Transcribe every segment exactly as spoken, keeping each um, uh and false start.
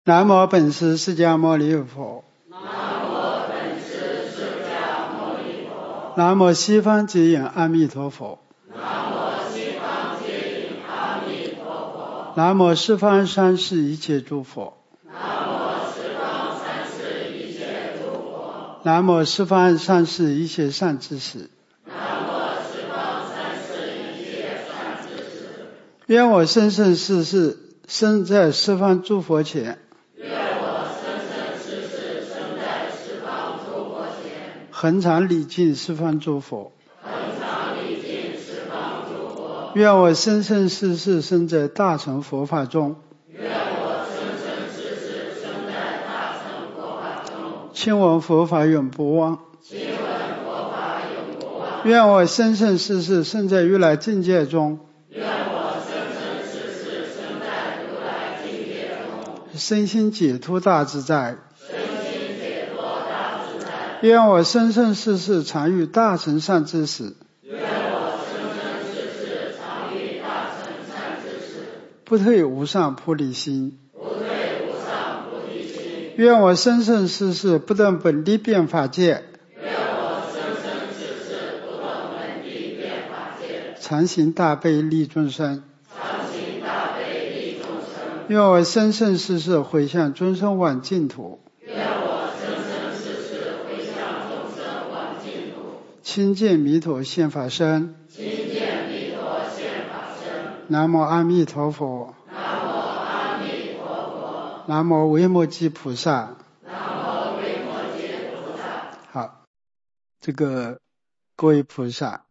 南无本师释迦牟尼佛。 南无本师释迦牟尼佛。 南无西方极隐阿弥陀佛。 南无西方极隐阿弥陀佛。 南无十方三世一切诸佛。 南无十方三世一切诸佛。 南无十方三世一切善知识。 南无十方三世一切善知识。 愿我生生世世生在十方诸佛前。 愿我生生世世生在十方诸佛前。 恒常礼敬十方诸佛。 恒常礼敬十方诸佛。 愿我生生世世生在大乘佛法中。 愿我生生世世生在大乘佛法中。 亲闻佛法永不忘。 亲闻佛法永不忘。 愿我生生世世生在如来境界中。 愿我生生世世生在如来境界中。 身心解脱大自在。 身心解脱大自在。 愿我生生世世常遇大乘善知识。 愿我生生世世常遇大乘善知识。 不退无上菩提心。 不退无上菩提心。 愿我生生世世不断本地变法界。 愿我生生世世不断本地变法界。 常行大悲利众生。 常行大悲利众生。 愿我生生世世回向众生往净土。 愿我生生世世回向众生往净土。 亲见弥陀现法身。 亲见弥陀现法身。 南无阿弥陀佛。 南无阿弥陀佛。 南无维摩诘菩萨。 南无维摩诘菩萨。 好，这个各位菩萨，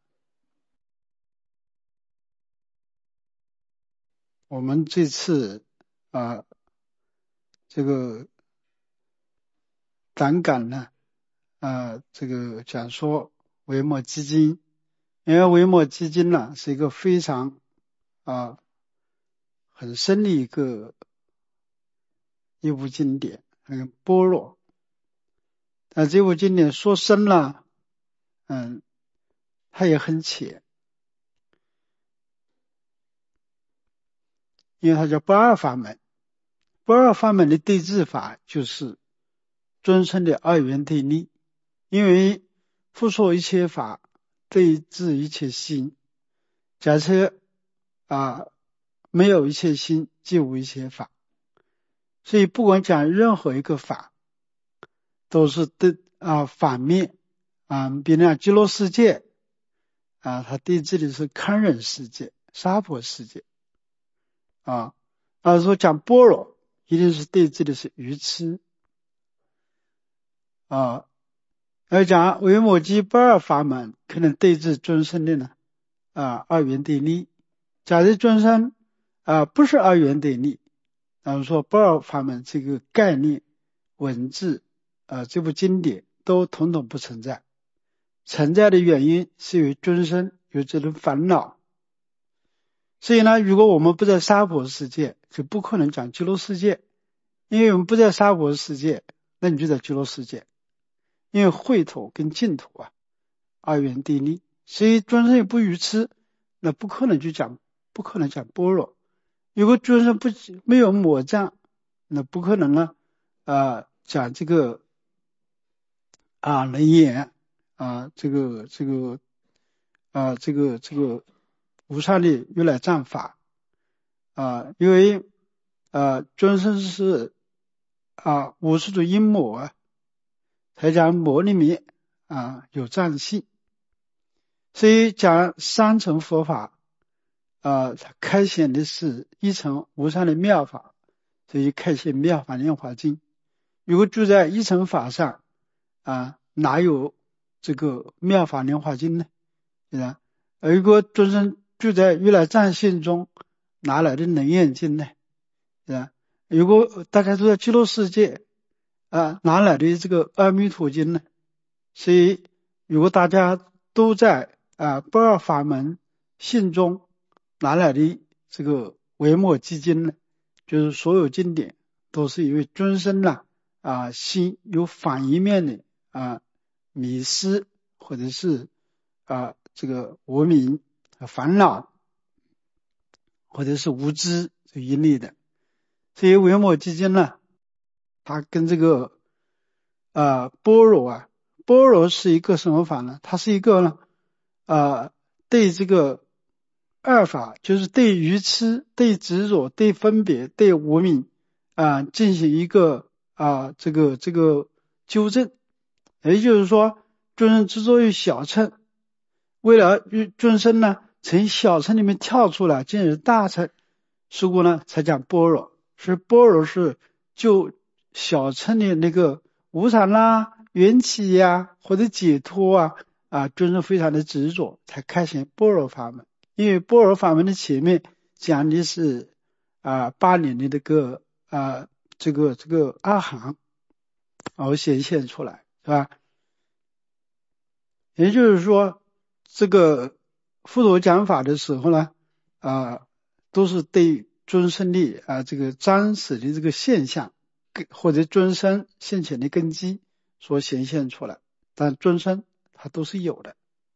我们这次啊、呃，这个胆敢呢，呃，这个讲说维摩诘经，因为维摩诘经呢是一个非常啊、呃、很深的一个一部经典，很般若。但这部经典说深了，嗯，它也很浅，因为它叫不二法门。不二法门的对治法就是尊称的二元对立，因为复说一切法，对治一切心。假设啊没有一切心，即无一切法。所以不管讲任何一个法，都是对啊反面啊，比如讲极乐世界啊，它对治的是堪忍世界、娑婆世界啊。啊，说讲般若，一定是对治的是愚痴啊。而讲维摩诘不二法门，可能对治众生的呢啊二元对立。假如众生啊不是二元对立，然后说不二法门这个概念、文字啊这部经典都统统不存在。存在的原因是因为众生有这种烦恼。所以呢，如果我们不在娑婆世界，就不可能讲极乐世界。因为我们不在娑婆世界，那你就在极乐世界。因为秽土跟净土啊二元对立，所以众生也不愚痴，那不可能就讲不可能讲般若。如果众生不没有魔障，那不可能呢啊讲这个啊能言啊这个这个啊这个这个无上的如来藏法啊，因为啊众生是啊无数种阴魔啊，才讲魔里面啊有藏性。所以讲三乘佛法啊，它开显的是一乘无上的妙法，所以开显妙法莲华经。如果住在一乘法上啊，哪有这个妙法莲华经呢？对吧？而如果众生住在如来藏性中，哪来的能言经呢？对吧？如果大家都在极乐世界啊，哪来的这个阿弥陀经呢？所以如果大家都在啊不二法门性中，哪来的这个维摩诘经呢？就是所有经典都是因为众生呢啊心有反一面的啊迷失，或者是啊这个无明烦恼，或者是无知这一类的。所以维摩诘经呢它跟这个呃般若啊，般若是一个什么法呢？它是一个呢呃对这个二法，就是对愚痴、对执着、对分别、对无明啊、进行一个啊、这个这个纠正。也就是说，众生之所以小乘，为了众生呢从小乘里面跳出来进入大乘，是故呢才讲般若。是般若是就小乘的那个无常啦、缘起呀、或者解脱啊啊，众生非常的执着，才开显般若法门。因为般若法门的前面讲的是啊八年的这个啊这个这个阿含而显现出来，是吧？也就是说，这个佛陀讲法的时候呢，啊，都是对众生的啊这个真实的这个现象，或者众生现前的根基所显现出来，但众生它都是有的。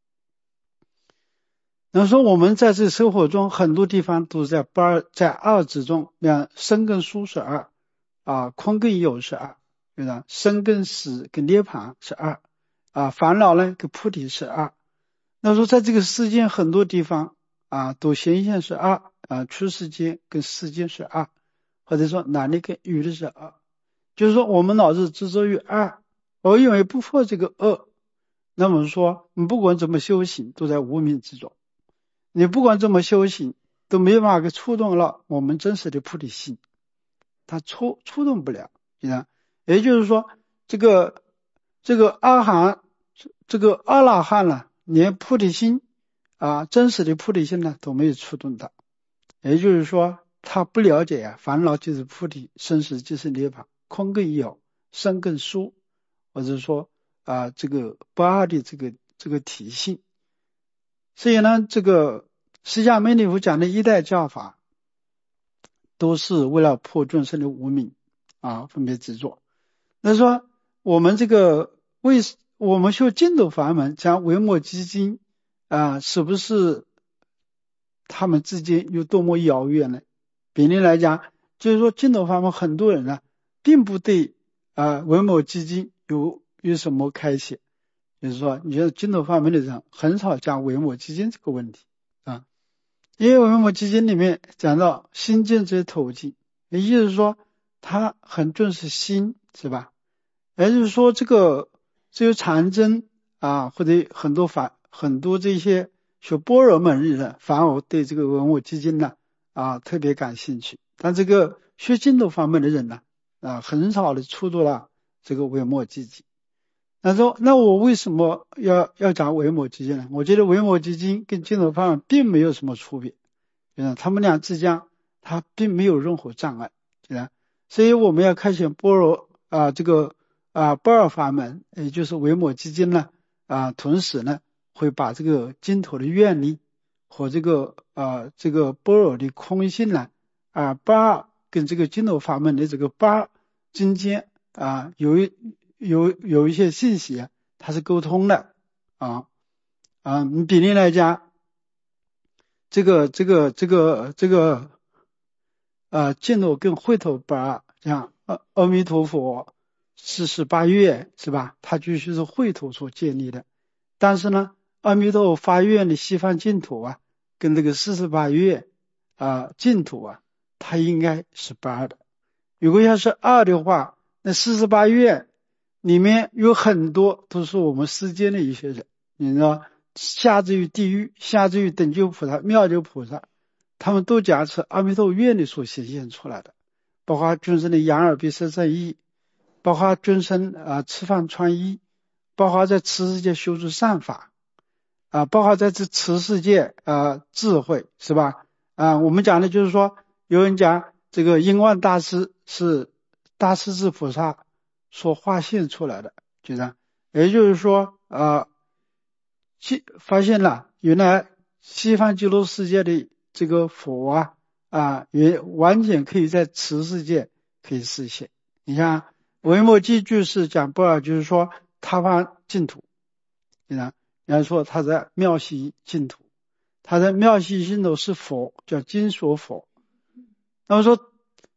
那说我们在这生活中很多地方都是在不二在二之中，像生跟疏是二啊，空跟有是二，对吧？生跟死跟涅槃是二啊，烦恼呢跟菩提是二。那说在这个世间很多地方啊，都显现是二啊，出世间跟世间是二，或者说男的跟女的是二，就是说我们老是执着于二，而因为不破这个恶，那么说你不管怎么修行，都在无明之中。你不管怎么修行，都没办法给触动了我们真实的菩提心，它触触动不了，你看，也就是说，这个这个阿含，这个阿拉汉呢，连菩提心啊，真实的菩提心呢都没有触动到，也就是说，他不了解啊，烦恼就是菩提，生死就是涅槃，空更有，生更疏，或者说啊，这个不二的这个这个体性。所以呢，这个释迦牟尼佛讲的一代教法，都是为了破众生的无明啊，分别执着。那说我们这个为我们修净土法门，讲维摩诘经啊，是不是他们之间有多么遥远呢？比例来讲，就是说净土法门很多人呢，并不对啊维摩诘经有有什么开显。就是说，你觉得净土法门的人很少讲维摩诘经这个问题啊，因为维摩诘经里面讲到心净则土净，也就是说他很重视心，是吧？也就是说这个只有禅宗啊，或者很多法很多这些学般若门的人，反而对这个维摩诘经呢啊特别感兴趣，但这个学净土法门的人呢啊很少的触动了这个维摩诘经。那说，那我为什么要要讲维摩诘经呢？我觉得维摩诘经跟净土法门并没有什么区别，嗯，他们俩之间它并没有任何障碍，对吧？所以我们要开显般若啊，这个啊不二法门，也就是维摩诘经呢啊，同时呢会把这个净土的愿力和这个啊这个般若的空性呢啊不二跟这个净土法门的这个不二中间啊有一。有有一些信息啊，它是沟通的啊啊，你比例来讲，这个这个这个这个啊，净土跟秽土不二，像阿阿弥陀佛四十八愿是吧？它必须是秽土所建立的，但是呢，阿弥陀佛发愿的西方净土啊，跟这个四十八愿啊净土啊，它应该是不二的。如果要是二的话，那四十八愿里面有很多都是我们世间的一些人，你知道，下至于地狱，下至于等觉菩萨、妙觉菩萨，他们都讲是阿弥陀佛愿力所显现出来的，包括众生的眼耳鼻舌身意，包括众生啊吃饭穿衣，包括在此世界修出善法啊，包括在这此世界啊智慧，是吧？啊，我们讲的就是说，有人讲这个印万大师是大势至菩萨所化现出来的，就这样，也就是说啊，发现了原来西方极乐世界的这个佛啊啊，也完全可以在此世界可以实现。你看维摩诘居士讲不二，就是说他方净土，你看人家说他在妙西净土，他在妙西净土是佛，叫金说佛。那么说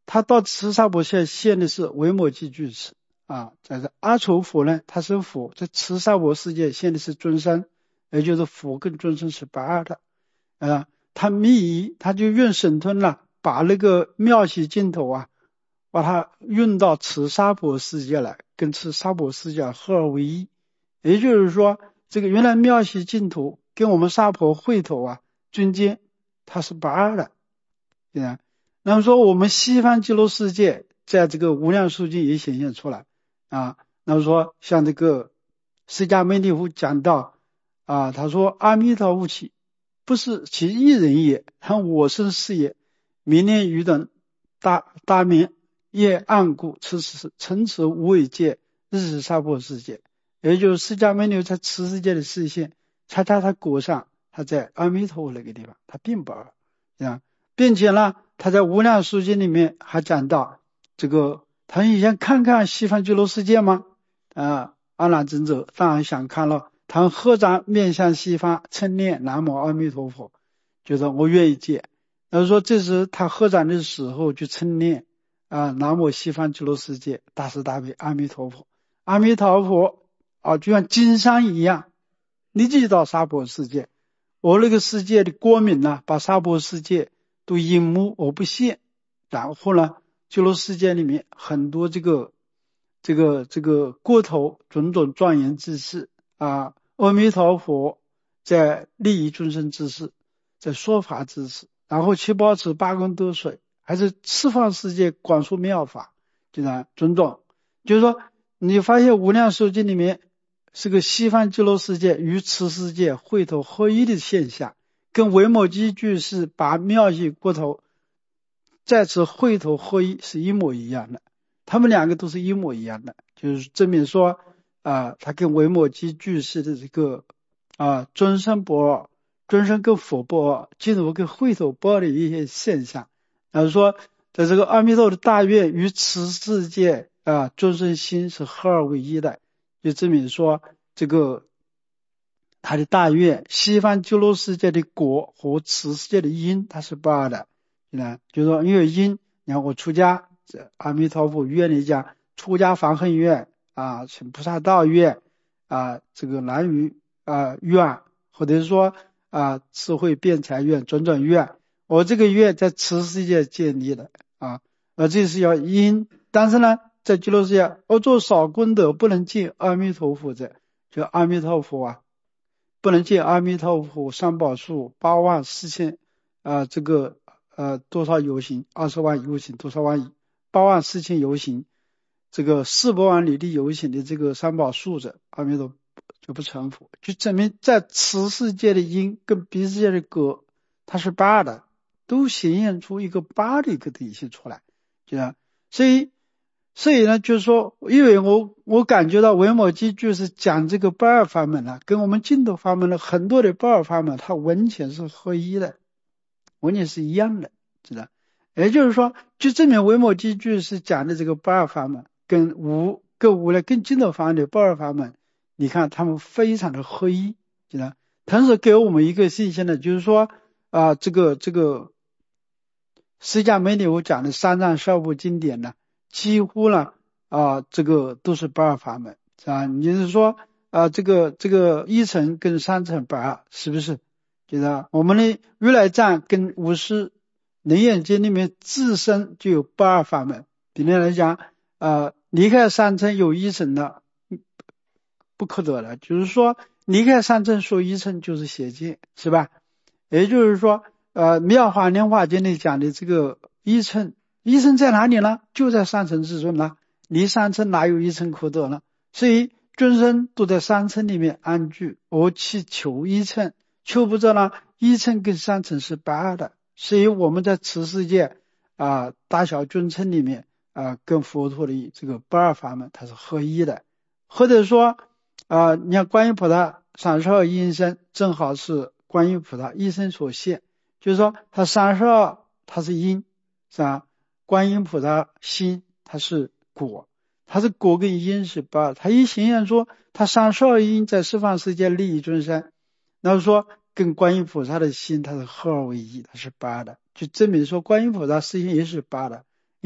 他到持萨婆现现的是维摩诘居士啊，在这阿丑佛呢，他是佛，在持萨婆世界现的是尊生，也就是佛跟尊生是不二的啊。他密仪，他就用神通了，把那个妙喜净土啊，把它运到持萨婆世界来，跟持萨婆世界合而为一。也就是说，这个原来妙喜净土跟我们萨婆会头啊中间它是不二的，对吧？那么说我们西方极乐世界在这个无量寿经也显现出来啊。那么说像这个释迦牟尼佛讲到啊，他说阿弥陀佛起，不是其一人也，他我生是也。明年余等大大明夜暗故，此时诚持无畏界，日是萨婆世界。也就是释迦牟尼在此世界的视线，恰恰他果上，他在阿弥陀佛那个地方，他并不二啊，并且呢，他在无量寿经里面还讲到这个，他你想看看西方极乐世界吗？啊，阿难尊者当然想看了，他合掌面向西方，称念南无阿弥陀佛，觉得我愿意见。他说这是他合掌的时候就称念啊，南无西方极乐世界大慈大悲阿弥陀佛，阿弥陀佛啊，就像金山一样，立即到娑婆世界。我那个世界的光明呢，把娑婆世界都隐没而不现。然后呢，极乐世界里面很多这个这个这个过头种种庄严之事啊，阿弥陀佛在利益众生之事，在说法之事，然后七宝池八功德水，还是四方世界广说妙法，就这种种。就是说你发现无量寿经里面是个西方极乐世界与此世界会头合一的现象，跟维摩诘居士把妙喜过头在此会头合一是一模一样的，他们两个都是一模一样的，就是证明说啊、呃，他跟维摩诘居士的这个啊尊生不二，尊生跟佛不二，净土跟会头不二的一些现象。然后说在这个阿弥陀佛的大愿与此世界啊众生心是合二为一的，就证明说这个他的大愿西方极乐世界的果和此世界的因它是不二的。就是说因为因，你看我出家，阿弥陀佛愿里讲出家防恨愿啊，请菩萨道愿啊，这个南无啊愿，或者是说啊智慧辩才愿种种愿，我这个愿在此世界建立的啊，而这是要因。但是呢在极乐世界我做少功德不能见阿弥陀佛者，就阿弥陀佛啊不能见阿弥陀佛三宝树八万四千啊这个呃多少游行二十万游行多少万八万四千游行，这个四百万里地游行的这个三宝树者，阿弥陀就不成佛，就证明在此世界的因跟彼世界的果它是八的，都显现出一个八的一个体系出来，对吧？所以所以呢就是说，因为我我感觉到维摩诘就是讲这个不二法门呢，跟我们净土法门的很多的不二法门它完全是合一的，完全是一样的，知道？也就是说就证明维摩诘就是讲的这个不二法门跟无跟无来跟净土法门的不二法门，你看他们非常的合一，知道？同时给我们一个信息呢，就是说啊、呃，这个这个释迦牟尼佛讲的三藏十二部经典呢，几乎呢啊、呃，这个都是不二法门啊。你就是说啊、呃，这个这个一乘跟三乘不二，是不是？觉得我们的如来藏跟无师楞严经里面自身就有不二法门。比如来讲，呃，离开三乘有一乘的不可得了，就是说离开三乘说一乘就是邪见，是吧？也就是说，呃，妙法莲华经里讲的这个一乘，一乘在哪里呢？就在三乘之中呢，离三乘哪有一乘可得呢？所以众生都在三乘里面安居，而去求一乘，求不着呢，一乘跟三乘是不二的。所以我们在此世界啊、呃、大小众乘里面啊、呃，跟佛陀的这个不二法门它是合一的。或者说啊、呃，你看观音菩萨三十二应身正好是观音菩萨一生所现，就是说他三十二他是因，是吧？观音菩萨心它是果，它是果跟因是不二，他一显现说他三十二因在十方世界利益众生，然后说跟观音菩萨的心它是合二为一，它是八的，就证明说观音菩萨实际也是八的。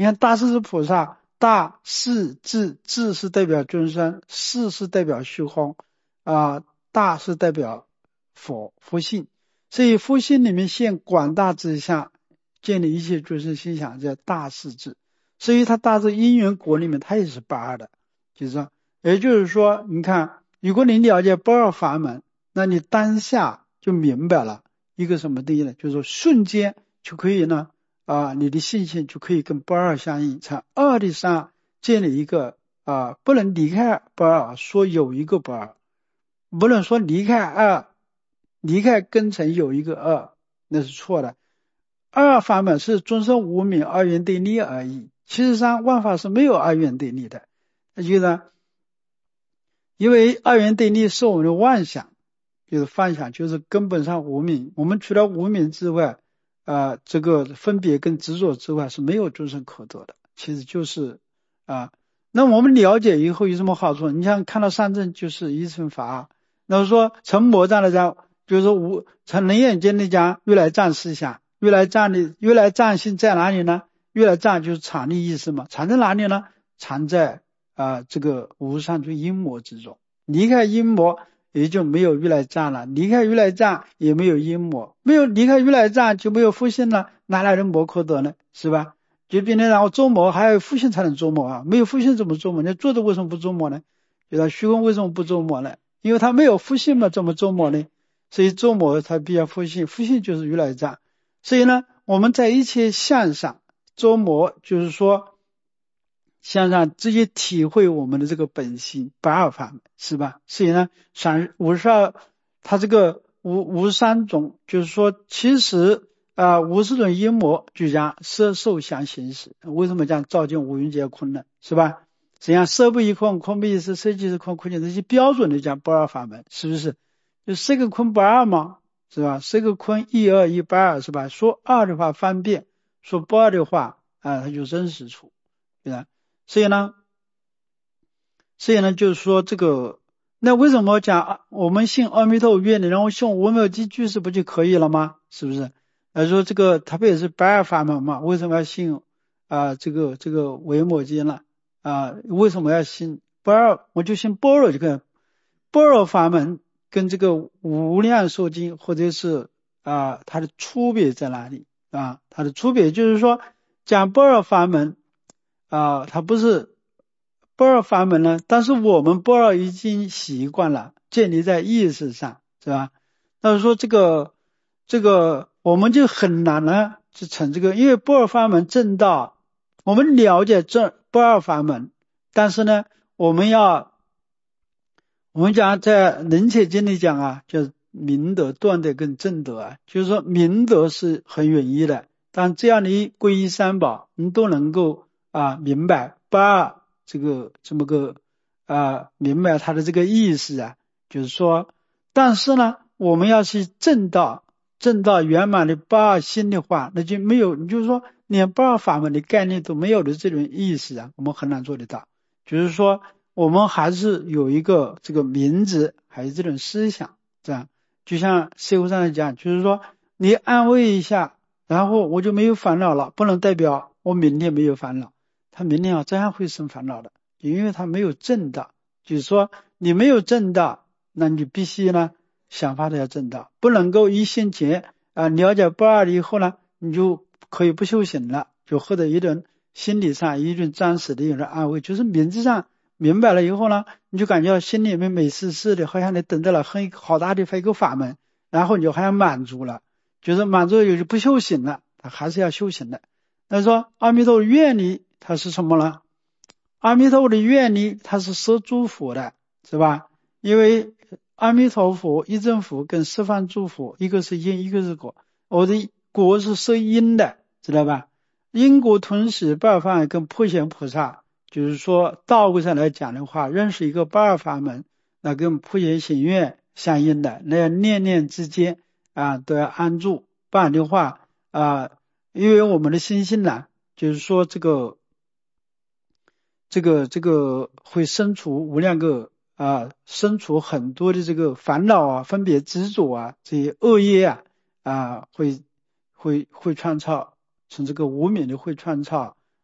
你看大势至菩萨，大势至，至是代表众生，势是代表虚空啊，大是代表佛佛性，所以佛性里面现广大之相，建立一切诸生心想，叫大势至。所以它大致因缘果里面它也是不二的，就是说，也就是说，你看，如果你了解不二法门，那你当下就明白了一个什么定义呢？就是说瞬间就可以呢，啊，你的信心就可以跟不二相应，在二的上建立一个啊，不能离开不二，说有一个不二，不能说离开二，离开根尘有一个二，那是错的。二法门是众生无明二元对立而已，其实上万法是没有二元对立的，那就是因为二元对立是我们的妄想，就是幻想，就是根本上无明，我们除了无明之外，啊、呃，这个分别跟执着之外是没有众生可得的，其实就是啊、呃，那我们了解以后有什么好处？你像看到三证就是一乘法，那说成魔障的讲，就是无成人眼间的讲如来藏思想，如来藏的如来藏性在哪里呢？如来藏就是常的意思嘛，藏在哪里呢？藏在啊、呃，这个无上诸阴魔之中，离开阴魔也就没有如来藏了，离开如来藏也没有阴魔，没有离开如来藏就没有复性了，哪来的魔可得呢？是吧？就变成然后捉魔还有复性才能捉魔啊，没有复性怎么捉魔？你做的为什么不捉魔呢？觉得虚空为什么不捉魔呢？因为他没有复性嘛，怎么捉魔呢？所以捉魔才必要复性，复性就是如来藏。所以呢，我们在一切相上捉魔，就是说向上直接体会我们的这个本性不二法门，是吧？所以呢，三五十二，它这个无无三种，就是说，其实啊、呃，五十种阴魔就讲色受想行识，为什么讲照见五蕴皆空呢？是吧？实际上色不异空，空不异色，色即是空，空即是这些标准的讲不二法门，是不是？就色个空不二嘛，是吧？色个空一二一不二，是吧？说二的话方便，说不二的话啊、呃，它就真实处，对吧？所以呢，所以呢，就是说这个，那为什么讲我们信阿弥陀愿力，然后信无妙积居士不就可以了吗？是不是？呃，说这个特别是不二法门嘛，为什么要信啊、呃？这个这个维摩诘呢？啊、呃，为什么要信不二？我就信般若这个般若法门跟这个无量寿经或者是啊、呃、它的区别在哪里啊？它的区别就是说讲般若法门。啊，它不是般若法门呢，但是我们般若已经习惯了，建立在意识上，是吧？那说这个这个我们就很难呢，就成这个，因为般若法门正道，我们了解这般若法门，但是呢，我们要我们讲在人切经里讲啊，就是明德、断德跟正德啊，就是说明德是很远一的，但这样的皈依三宝，你都能够。啊，明白不二这个这么个啊，明白他的这个意思啊，就是说，但是呢，我们要是正道，正道圆满的不二心的话，那就没有，你就是说连不二法门的概念都没有的这种意思啊，我们很难做得到。就是说，我们还是有一个这个名字，还有这种思想，这样，就像社会上讲，就是说你安慰一下，然后我就没有烦恼了，不能代表我明天没有烦恼。他明天啊照样会生烦恼的，因为他没有正道。就是说你没有正道，那你必须呢想法都要正道，不能够一心结啊了解不二了以后呢，你就可以不修行了，就获得一种心理上一种暂时的一种安慰，就是名字上明白了以后呢，你就感觉心里面美滋滋的，好像你等到了很好大的一个法门，然后你就好像满足了，就是满足了就不修行了，他还是要修行的。那说阿弥陀愿力它是什么呢？阿弥陀佛的愿力它是摄诸佛的，是吧？因为阿弥陀佛一真佛跟十方诸佛，一个是因，一个是果。我的果是摄因的，知道吧？因果同时不二法门跟普贤菩萨，就是说道位上来讲的话，认识一个不二法门，那跟普贤行愿相应的，那念念之间啊都要安住，不然的话啊，因为我们的心性呢，就是说这个。这个这个会生出无量个啊，生出很多的这个烦恼啊、分别执着啊、这些恶业啊啊，会会会创造，从这个无明的会创造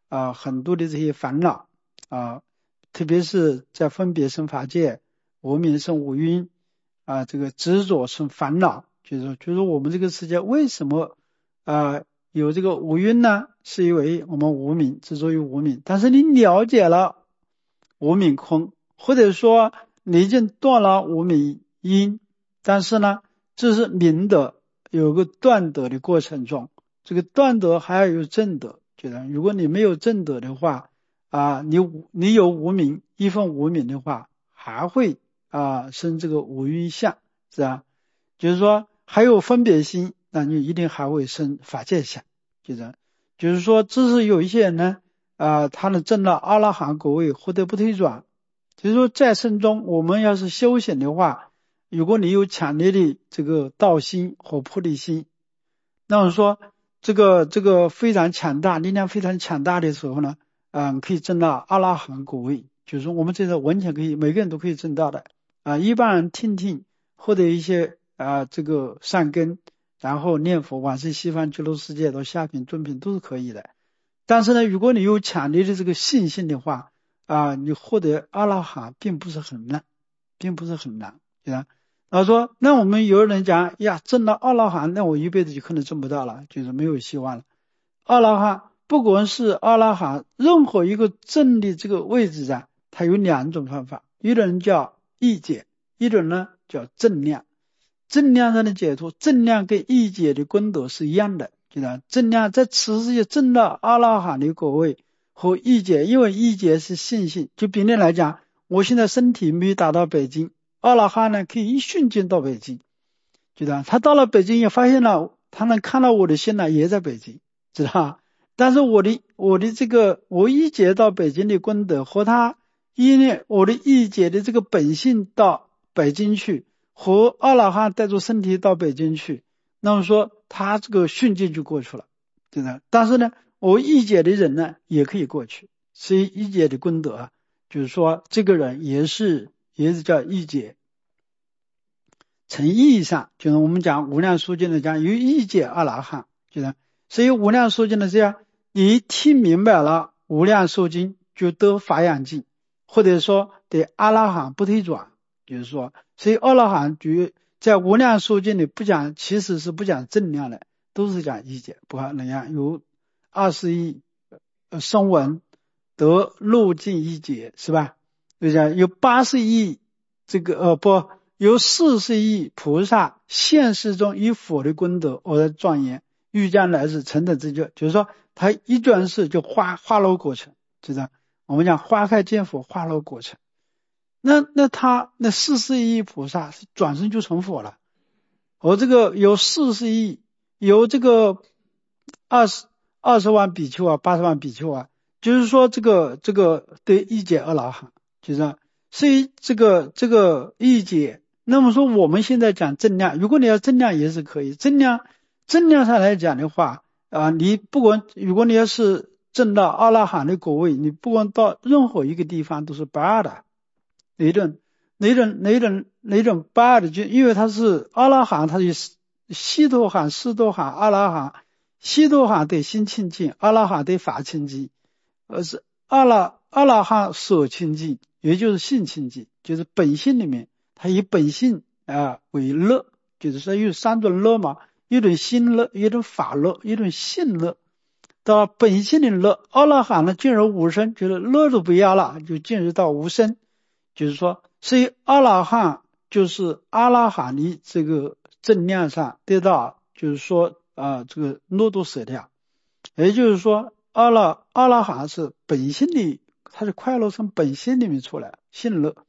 啊很多的这些烦恼啊，特别是在分别生法界，无明生五蕴啊，这个执着生烦恼，就是说就是我们这个世界为什么啊有这个五蕴呢？是因为我们无明，执着于无明。但是你了解了无明空，或者说你已经断了无明因，但是呢这是明德，有个断德的过程中，这个断德还要有正德，觉得如果你没有正德的话啊，你你有无明一分无明的话，还会啊生这个五蕴相，是吧？就是说还有分别心，那你一定还会生法界相，就是就是说这是有一些人呢啊，他能证到阿拉含果位获得不退转。就是说在生中我们要是修行的话，如果你有强烈的这个道心和菩提心，那么说这个这个非常强大，力量非常强大的时候呢，嗯，可以证到阿拉含果位，就是说我们这个完全可以，每个人都可以证到的啊。一般人听听获得一些啊这个善根，然后念佛往生西方极乐世界到下品中品都是可以的。但是呢，如果你有强烈的这个信心的话啊，你获得阿拉含并不是很难，并不是很难，对吧？他说那我们有人讲呀，证到阿拉含那我一辈子就可能证不到了，就是没有希望了。阿拉含不管是阿拉含任何一个证的这个位置上，它有两种方法，一种叫意解，一种呢叫正量。正量上的解脱，正量跟意解的功德是一样的，就是正量在此世界证到阿拉含的果位和意解，因为意解是信心，就比例来讲，我现在身体没有达到北京，阿拉含呢可以一瞬间到北京，知道他到了北京也发现了，他能看到我的心呢也在北京，知道但是我的我的这个我意解到北京的功德和他因为我的意解的这个本性到北京去，和阿拉含带着身体到北京去，那么说他这个瞬间就过去了，知道但是呢我意解的人呢也可以过去，所以意解的功德啊，就是说这个人也是也是叫意解。从意义上，就是我们讲无量寿经的讲有意解阿拉含，就是所以无量寿经的这样，你听明白了无量寿经就得法眼净，或者说得阿拉含不退转，就是说所以阿拉含就在无量寿经里不讲，其实是不讲正量的，都是讲意解，不那样有二十亿声闻得入境意解，是吧？就讲有八十亿这个呃不有四十亿菩萨现世中以佛的功德而庄严，欲将来世成等之觉，就是说他一转世就花花落过程，就是我们讲花开见佛花落过程。那那他那四十亿菩萨是转身就成佛了，而这个有四十亿，有这个二十二十万比丘啊，八十万比丘啊，就是说这个这个对意解阿拉含，就是所以这个这个意解。那么说我们现在讲正量，如果你要正量也是可以，正量正量上来讲的话啊，你不管如果你要是证到阿拉含的果位，你不管到任何一个地方都是不二的。哪种哪种哪种哪种不二的，就因为它是阿拉含，它是悉陀含、斯陀含、阿拉含，悉陀含对心清净，阿拉含对法清净，而是阿拉阿拉含所清净，也就是性清净，就是本性里面它以本性啊为乐，就是说有三种乐嘛，一种心乐，一种法乐，一种性乐。到本性的乐，阿拉含呢进入无生，就是乐都不要了，就进入到无生。就是说所以阿拉含就是阿拉含的这个正量上得到，就是说啊、呃、这个诺多舍掉，也就是说阿拉阿拉含是本性里，它是快乐从本性里面出来，性乐。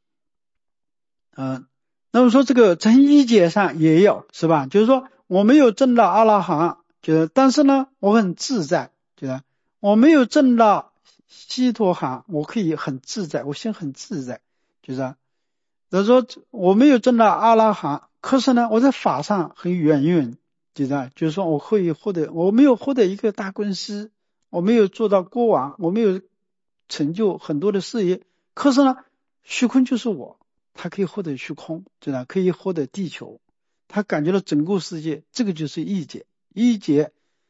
嗯，那么说这个从意解上也有，是吧？就是说我没有证到阿拉含，就是但是呢我很自在，就是我没有证到悉陀含，我可以很自在，我心很自在，就是他说我没有证到阿拉含，可是呢我在法上很圆润，就是就是说我可以获得，我没有获得一个大公司，我没有做到国王，我没有成就很多的事业，可是呢虚空就是我，他可以获得虚空，知道可以获得地球，他感觉到整个世界，这个就是意解。意解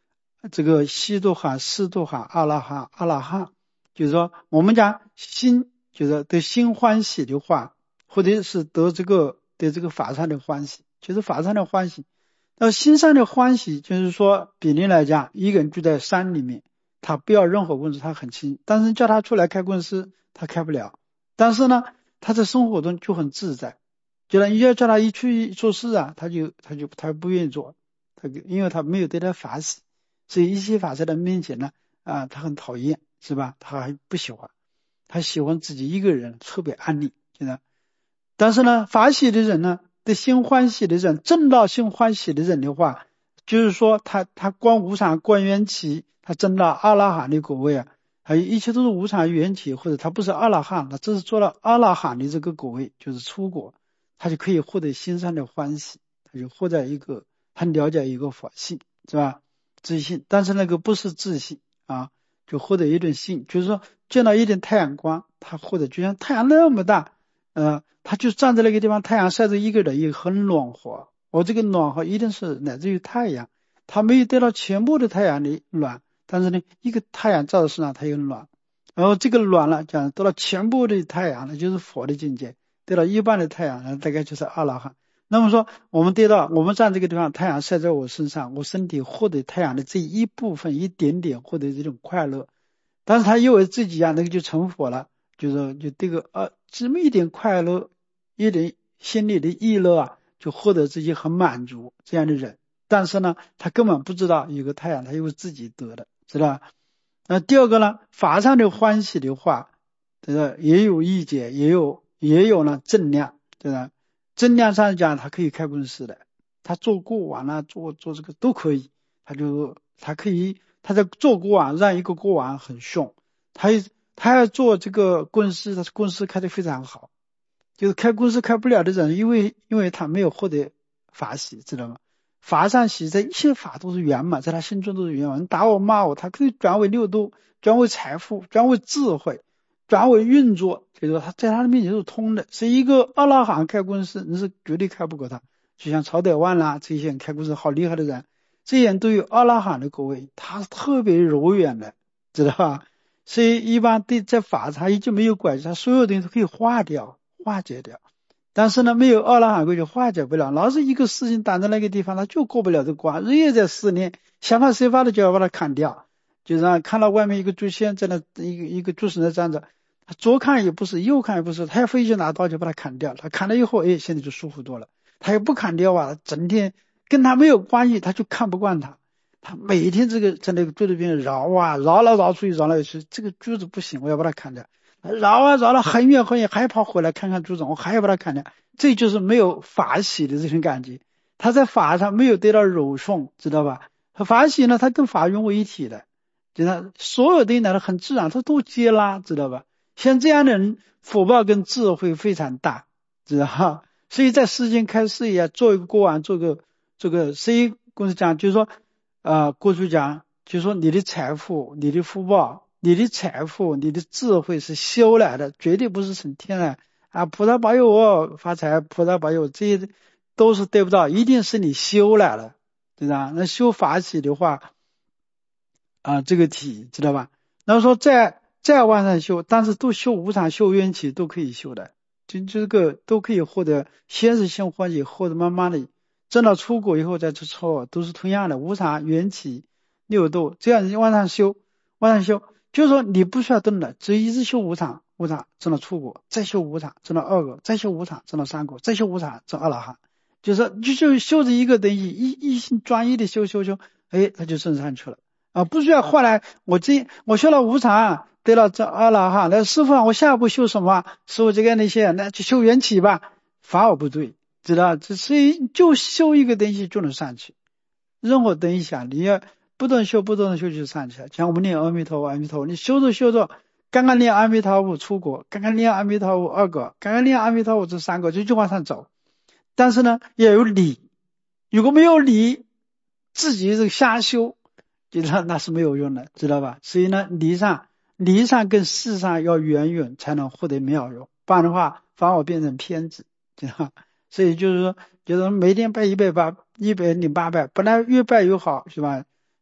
这个西多罕、斯多罕、阿拉罕、阿拉罕，就是说我们讲心，就是得心欢喜的话，或者是得这个得这个法上的欢喜，就是法上的欢喜。那心上的欢喜，就是说比例来讲，一个人住在山里面，他不要任何公司，他很轻，但是叫他出来开公司，他开不了。但是呢，他在生活中就很自在。就是你要叫他一去做事啊，他就他就他不愿意做，他因为他没有对他法喜，所以一切法在他面前呢，啊，他很讨厌，是吧？他还不喜欢，他喜欢自己一个人特别安宁，现在。但是呢，法喜的人呢，对心欢喜的人，正道心欢喜的人的话，就是说他他观无常观缘起，他证到阿拉罕的果位啊，还有一切都是无常缘起，或者他不是阿拉罕，他只是做了阿拉罕的这个果位，就是出果，他就可以获得心上的欢喜，他就获得一个很了解一个法性，是吧？自信，但是那个不是自信啊，就获得一点性，就是说见到一点太阳光，他获得就像太阳那么大。呃，他就站在那个地方，太阳晒着一个人也很暖和。我这个暖和一定是来自于太阳，他没有得到全部的太阳的暖，但是呢，一个太阳照在身上，它有暖。然后这个暖了，讲得到全部的太阳，那就是佛的境界；得到一半的太阳，那大概就是阿拉汉。那么说，我们得到我们站这个地方，太阳晒在我身上，我身体获得太阳的这一部分一点点，获得这种快乐。但是他以为自己啊，那个就成佛了。就是就这个呃，这么一点快乐，一点心里的意乐啊，就获得自己很满足这样的人。但是呢，他根本不知道有个太阳，他又是自己得的，知道吧？那第二个呢，法上的欢喜的话，这个也有意解，也有也有呢正量，对吧？正量上讲，他可以开公司的，他做过往啊，做做这个都可以，他就他可以他在做过往，让一个过往很凶，他他要做这个公司，他公司开得非常好。就是开公司开不了的人，因为因为他没有获得法喜，知道吗？法上喜在一切法都是圆满，在他心中都是圆满。你打我骂我，他可以转为六度，转为财富，转为智慧，转为运作，就是说他在他的面前是通的。是一个阿拉罕开公司，你是绝对开不过他。就像曹德万啦，这些人开公司好厉害的人，这些人都有阿拉罕的果位，他是特别柔软的，知道吧？所以一般对在法他已经没有关系，他所有东西都可以化掉。化解掉，但是呢，没有阿拉罕果就化解不了。老是一个事情挡在那个地方，他就过不了这关，日夜在思念，想方设法的就要把它砍掉。就让看到外面一个祖先在那，一个一个祖神在站着，他左看也不是，右看也不是，他要飞去拿刀就把它砍掉。他砍了以后，哎，现在就舒服多了。他也不砍掉啊，整天跟他没有关系，他就看不惯他。他每天这个在那个柱子边绕啊，绕来绕去，绕来绕去，这个柱子不行，我要把它砍掉。绕啊绕了很远很远，还跑回来看看朱总，我还要把它砍掉。这就是没有法喜的这种感觉，他在法上没有得到柔顺，知道吧？他法喜呢，他跟法融为一体的，就他所有的来的很自然，他都接纳，知道吧？像这样的人，福报跟智慧非常大，知道吧？所以在世间开事业，做一个国王，做个这个谁公司讲，就是说，呃，过去讲，就是说你的财富，你的福报。你的财富，你的智慧是修来的，绝对不是从天来啊！菩萨保佑我发财，菩萨保佑我，这些都是得不到，一定是你修来的，对吧？那修法喜的话啊，这个体知道吧？那么说再再往上修，但是都修无常、修缘起都可以修的，就这个都可以获得，先是先欢喜，或者慢慢的证到出果以后再去错，都是同样的无常、缘起、六度，这样你往上修，往上修。就是说你不需要动的，只一直修无常，无常证到出果，再修无常证到二果，再修无常证到三果，再修无常证阿拉汉。就是就就修着一个东西，一一心专一的修修修，哎，他就升上去了啊！不需要后来我这我修了无常，得了这阿拉汉，那师傅啊，我下一步修什么？师傅这个那些，那就修缘起吧，反而不对，知道？这所以就修一个东西就能上去，任何东西啊，你要。不断修，不断的修就上去了。像我们念阿弥陀佛，阿弥陀佛，你修着修着，刚刚念阿弥陀佛出果，刚刚念阿弥陀佛二果，刚刚念阿弥陀佛这三个，就就往上走。但是呢，要有理，如果没有理，自己这个瞎修，那那是没有用的，知道吧？所以呢，理上理上跟事上要圆圆，才能获得妙用，不然的话，反而变成偏执，知道吧？所以就是说，就是每天拜一百八，一百零八拜，本来越拜越好，是吧？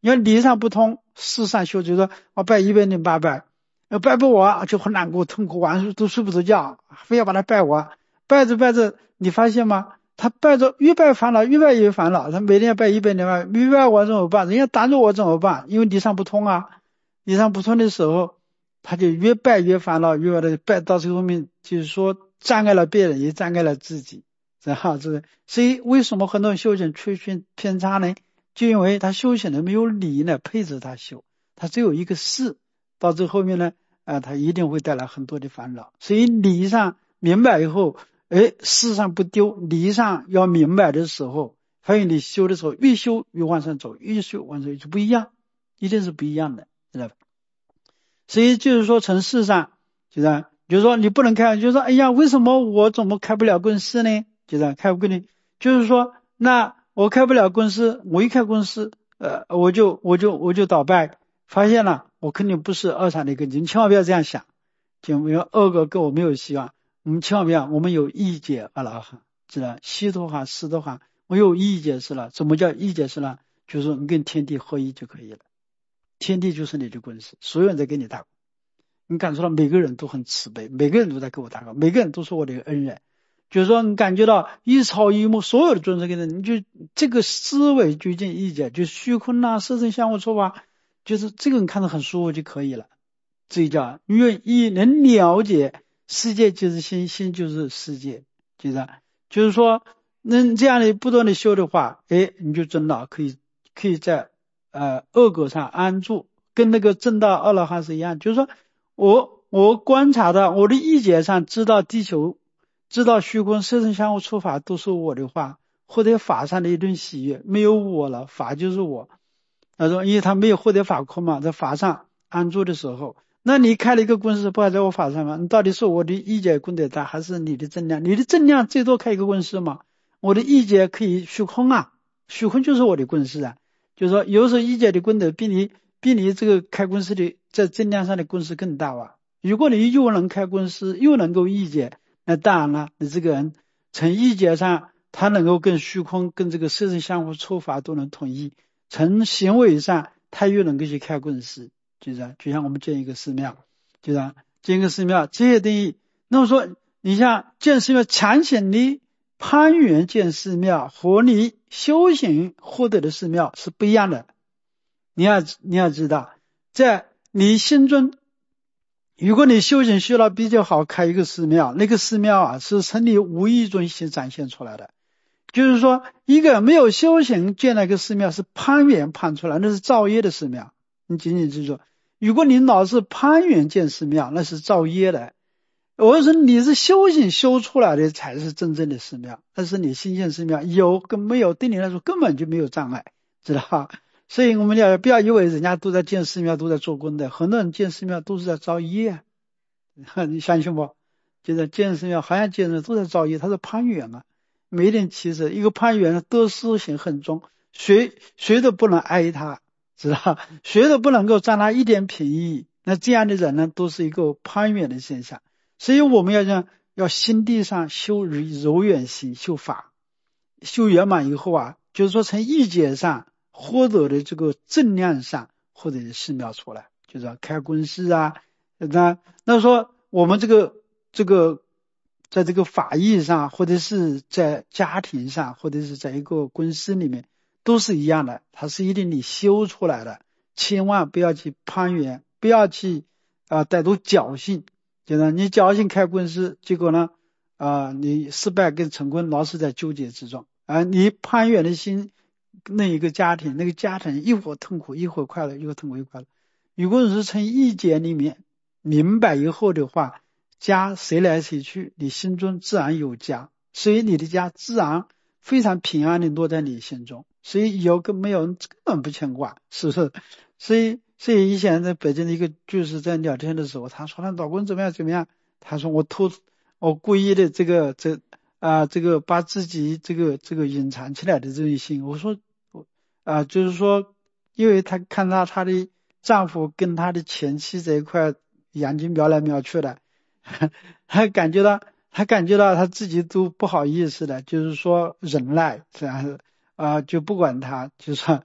因为理上不通，事上修，就是说我拜一百零八拜，呃拜不我就很难过痛苦，晚上都睡不着觉，非要把他拜我，拜着拜着你发现吗？他拜着越拜烦恼越拜越烦恼，他每天拜一百零八，越拜我怎么办？人家挡着我怎么办？因为理上不通啊，理上不通的时候，他就越拜越烦恼，越拜的拜到最后面就是说障碍了别人，也障碍了自己，然后这个，所以为什么很多人修行出现偏差呢？就因为他修行的没有理呢配着他修，他只有一个事，到最后面呢，啊、呃，他一定会带来很多的烦恼。所以理上明白以后，哎，事上不丢，理上要明白的时候，还有你修的时候，越修越往上走，越修往上走就不一样，一定是不一样的，知道吧？所以就是说，从事上，就这样，就是说你不能开，就是说，哎呀，为什么我怎么开不了公司呢？就这样，开不公司，就是说，那我开不了公司，我一开公司，呃，我就我就我就倒败，发现了，我肯定不是二产的根基，你千万不要这样想，就没有二个跟我没有希望，我们千万不要，我们有意解阿拉哈，知道？西多哈、斯多哈，我有意解释了，什么叫意解释了？就是说你跟天地合一就可以了。天地就是你的公司，所有人在给你打工，你感受到每个人都很慈悲，每个人都在给我打工，每个人都是我的恩人，就是说你感觉到一草一木所有的众生给你，你就这个思维究竟意解，就虚空啊、色身相互触法，就是这个你看得很舒服就可以了。这叫愿意能了解世界就是心，心就是世界，就是就是说能这样的不断的修的话，哎，你就真的可以可以在呃恶果上安住，跟那个正道阿罗汉是一样，就是说我我观察到我的意解上知道地球，知道虚空色身相互触法都是我的话，获得法上的一顿喜悦，没有我了，法就是我。他说因为他没有获得法空嘛，在法上安住的时候，那你开了一个公司不还在我法上吗？你到底是我的意解功德大还是你的正量？你的正量最多开一个公司嘛，我的意解可以虚空啊，虚空就是我的公司啊，就是说有时候意解的功德比你比你这个开公司的在正量上的公司更大啊。如果你又能开公司又能够意解，那当然了，你这个人从意解上他能够跟虚空跟这个色身相互触法都能统一，从行为上他又能够去开公司，就是就像我们建一个寺庙，就是建一个寺庙这些东西，那么说你像建寺庙强行的攀援建寺庙和你修行获得的寺庙是不一样的。你要你要知道，在你心中，如果你修行修到比较好，开一个寺庙，那个寺庙啊是从你无意中先展现出来的。就是说一个没有修行建了一个寺庙是攀援攀出来，那是造业的寺庙。你仅仅记住，如果你老是攀援建寺庙，那是造业的。我说你是修行修出来的才是真正的寺庙，那是你新建寺庙，有跟没有对你来说根本就没有障碍，知道吧？所以我们要不要以为人家都在建寺庙都在做功德，很多人建寺庙都是在造业，你相信不？就是建寺庙好像建人都在造业，他是攀援啊，没点其实一个攀援得失心很重，谁谁都不能挨他，知道？谁都不能够占他一点便宜，那这样的人呢都是一个攀援的现象。所以我们要讲要心地上修柔软心，修法修圆满以后啊，就是说从意解上获得的这个正量上获得的寺庙出来，就是说开公司啊，那那说我们这个这个在这个法义上，或者是在家庭上，或者是在一个公司里面都是一样的，它是一定你修出来的，千万不要去攀援，不要去啊、呃、带着侥幸，就是你侥幸开公司，结果呢啊、呃、你失败跟成功老是在纠结之中啊、呃、你攀援的心，那一个家庭那个家庭一会儿痛苦一会儿快乐，一会儿痛苦一会儿快乐。如果是从意解里面明白以后的话，家谁来谁去，你心中自然有家，所以你的家自然非常平安的落在你心中，所以有跟没有根本不牵挂，是不是？所以所以以前在北京的一个就是在聊天的时候，他说他老公怎么样怎么样，他说我偷我故意的这个这啊、呃、这个把自己这个这个隐藏起来的这一心，我说啊、呃、就是说，因为他看到他的丈夫跟他的前妻这一块眼睛瞄来瞄去的，他感觉到他感觉到他自己都不好意思的，就是说忍耐这样子啊、呃，就不管他，就说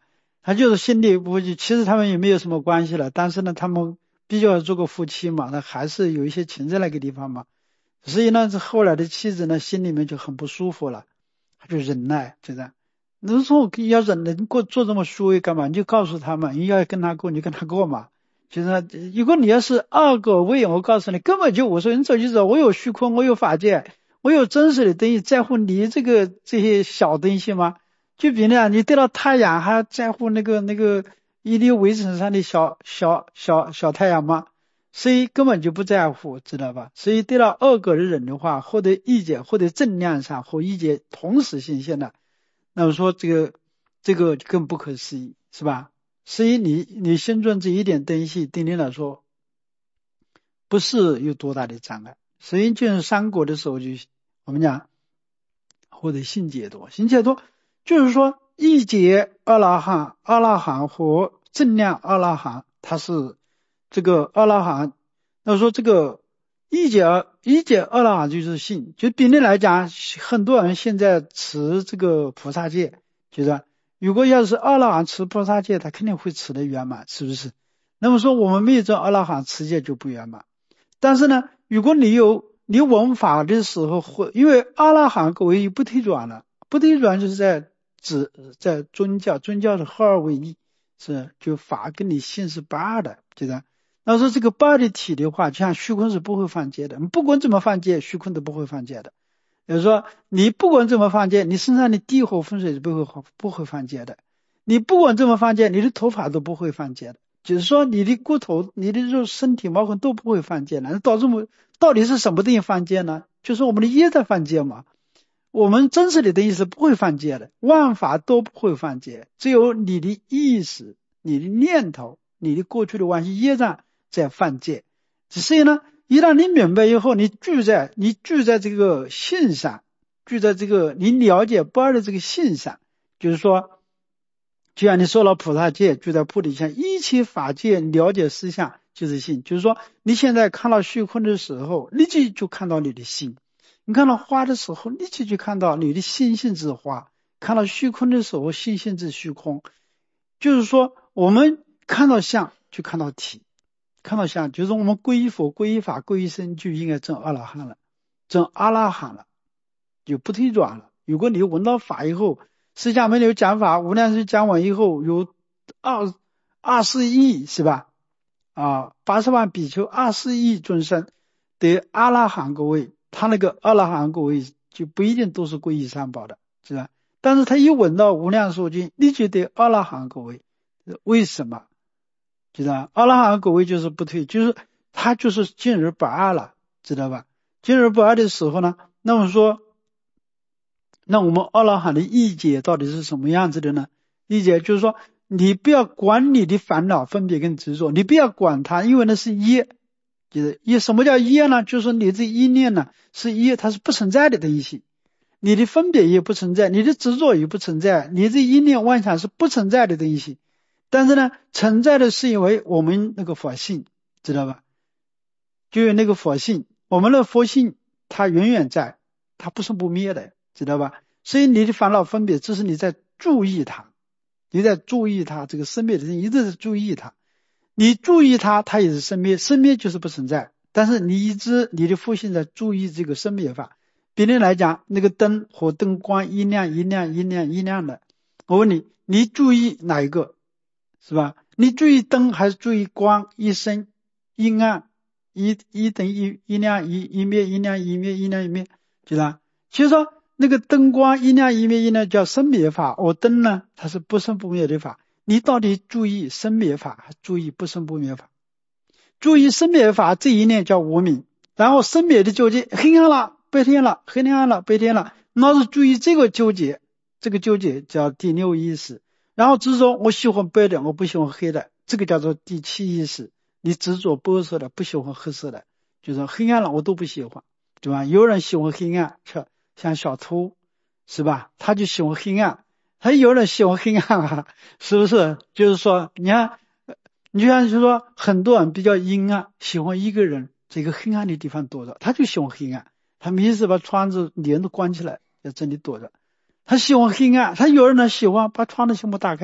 他就是心里不其实他们也没有什么关系了，但是呢，他们毕竟要做个夫妻嘛，那还是有一些情在那个地方嘛。所以呢，这后来的妻子呢，心里面就很不舒服了，他就忍耐，就这样。那时候要忍耐，你过做这么虚伪干嘛？你就告诉他嘛，你要跟他过，你就跟他过嘛。就是如果你要是二个位，我告诉你，根本就我说你走就走，我有虚空，我有法界，我有真实的东西，在乎你这个这些小东西吗？就比那样，你对到太阳还在乎那个那个一粒微尘上的小小小小太阳吗？所以根本就不在乎，知道吧？所以对到二个的人的话，或者意见或者正量上和意见同时显现的，那么说这个这个更不可思议，是吧？所以你你心中这一点东西，对你来说不是有多大的障碍。所以就是三国的时候就我们讲或者性解脱，性解脱就是说一解阿拉汉，阿拉汉和正量阿拉汉，它是这个阿拉汉。那说这个一解一解阿拉汉就是性，就比例来讲，很多人现在持这个菩萨戒，就是如果要是阿拉汉持菩萨戒，他肯定会持得圆满，是不是？那么说我们没有这阿拉汉持戒就不圆满。但是呢，如果你有你闻法的时候，会因为阿拉汉各位不退转了，不退转就是在指在宗教，宗教是合二为一，是就法跟你性是不二的，对吧？那说这个不二的体的话，就像虚空是不会犯戒的，你不管怎么犯戒，虚空都不会犯戒的。也就是说，你不管怎么犯戒，你身上的地火风水是不会不会犯戒的。你不管怎么犯戒，你的头发都不会犯戒的。就是说，你的骨头、你的肉、身体毛孔都不会犯戒的。那导致我们到底是什么东西犯戒呢？就是我们的业在犯戒嘛。我们真实的东西是不会犯戒的，万法都不会犯戒，只有你的意识、你的念头、你的过去的万系业障在犯戒。所以呢，一旦你明白以后，你聚在你聚在这个性上，聚在这个你了解不二的这个性上，就是说，就像你说了菩萨戒，聚在菩提相，一切法界了解实相就是性。就是说，你现在看到虚空的时候，立即就看到你的性。你看到花的时候，立即就看到你的心性之花；看到虚空的时候，心性之虚空。就是说，我们看到相就看到体，看到相就是我们皈依佛、皈依法、皈依僧，就应该证阿拉汉了，证阿拉汉了，就不退转了。如果你闻到法以后，释迦牟尼有讲法，无量寿讲完以后，有二二十亿是吧？啊，八十万比丘，二十亿众生得阿拉汉果位。他那个阿拉汉果位就不一定都是皈依三宝的，是吧？但是他一闻到无量寿经，立即得阿拉汉果位。为什么？知道阿拉汉果位就是不退，就是他就是进而不二了，知道吧？进而不二的时候呢，那么说，那我们阿拉汉的意解到底是什么样子的呢？意解就是说，你不要管你的烦恼、分别跟执着，你不要管它，因为那是业。就是业，什么叫业呢？就是你这一念呢是业，它是不存在的东西。你的分别也不存在，你的执着也不存在，你这一念妄想是不存在的东西。但是呢，存在的是因为我们那个佛性，知道吧？就有那个佛性，我们的佛性它永远在，它不生不灭的，知道吧？所以你的烦恼分别，这是你在注意它，你在注意它这个生灭的人一直在注意它。你注意它，它也是生灭，生灭就是不存在。但是你一直你的佛性在注意这个生灭法。比例来讲，那个灯和灯光一亮一亮一亮一亮的，我问你，你注意哪一个？是吧？你注意灯还是注意光？一生一暗，一一灯一一亮一一灭一亮一灭一亮一灭，知道？其实说那个灯光一亮一灭一亮叫生灭法，而灯呢，它是不生不灭的法。你到底注意生灭法还注意不生不灭法？注意生灭法这一念叫无明，然后生灭的纠结，黑暗了白天了，黑暗了白天了，老是注意这个纠结，这个纠结叫第六意识。然后执着我喜欢白的，我不喜欢黑的，这个叫做第七意识。你执着白色的，不喜欢黑色的，就是黑暗了我都不喜欢，对吧？有人喜欢黑暗，像小偷是吧？他就喜欢黑暗。还有人喜欢黑暗啊，是不是？就是说，你看，你就像是说，很多人比较阴暗，喜欢一个人这个黑暗的地方躲着，他就喜欢黑暗，他没事把窗子帘都关起来，在这里躲着。他喜欢黑暗，他有人呢喜欢把窗子全部打开，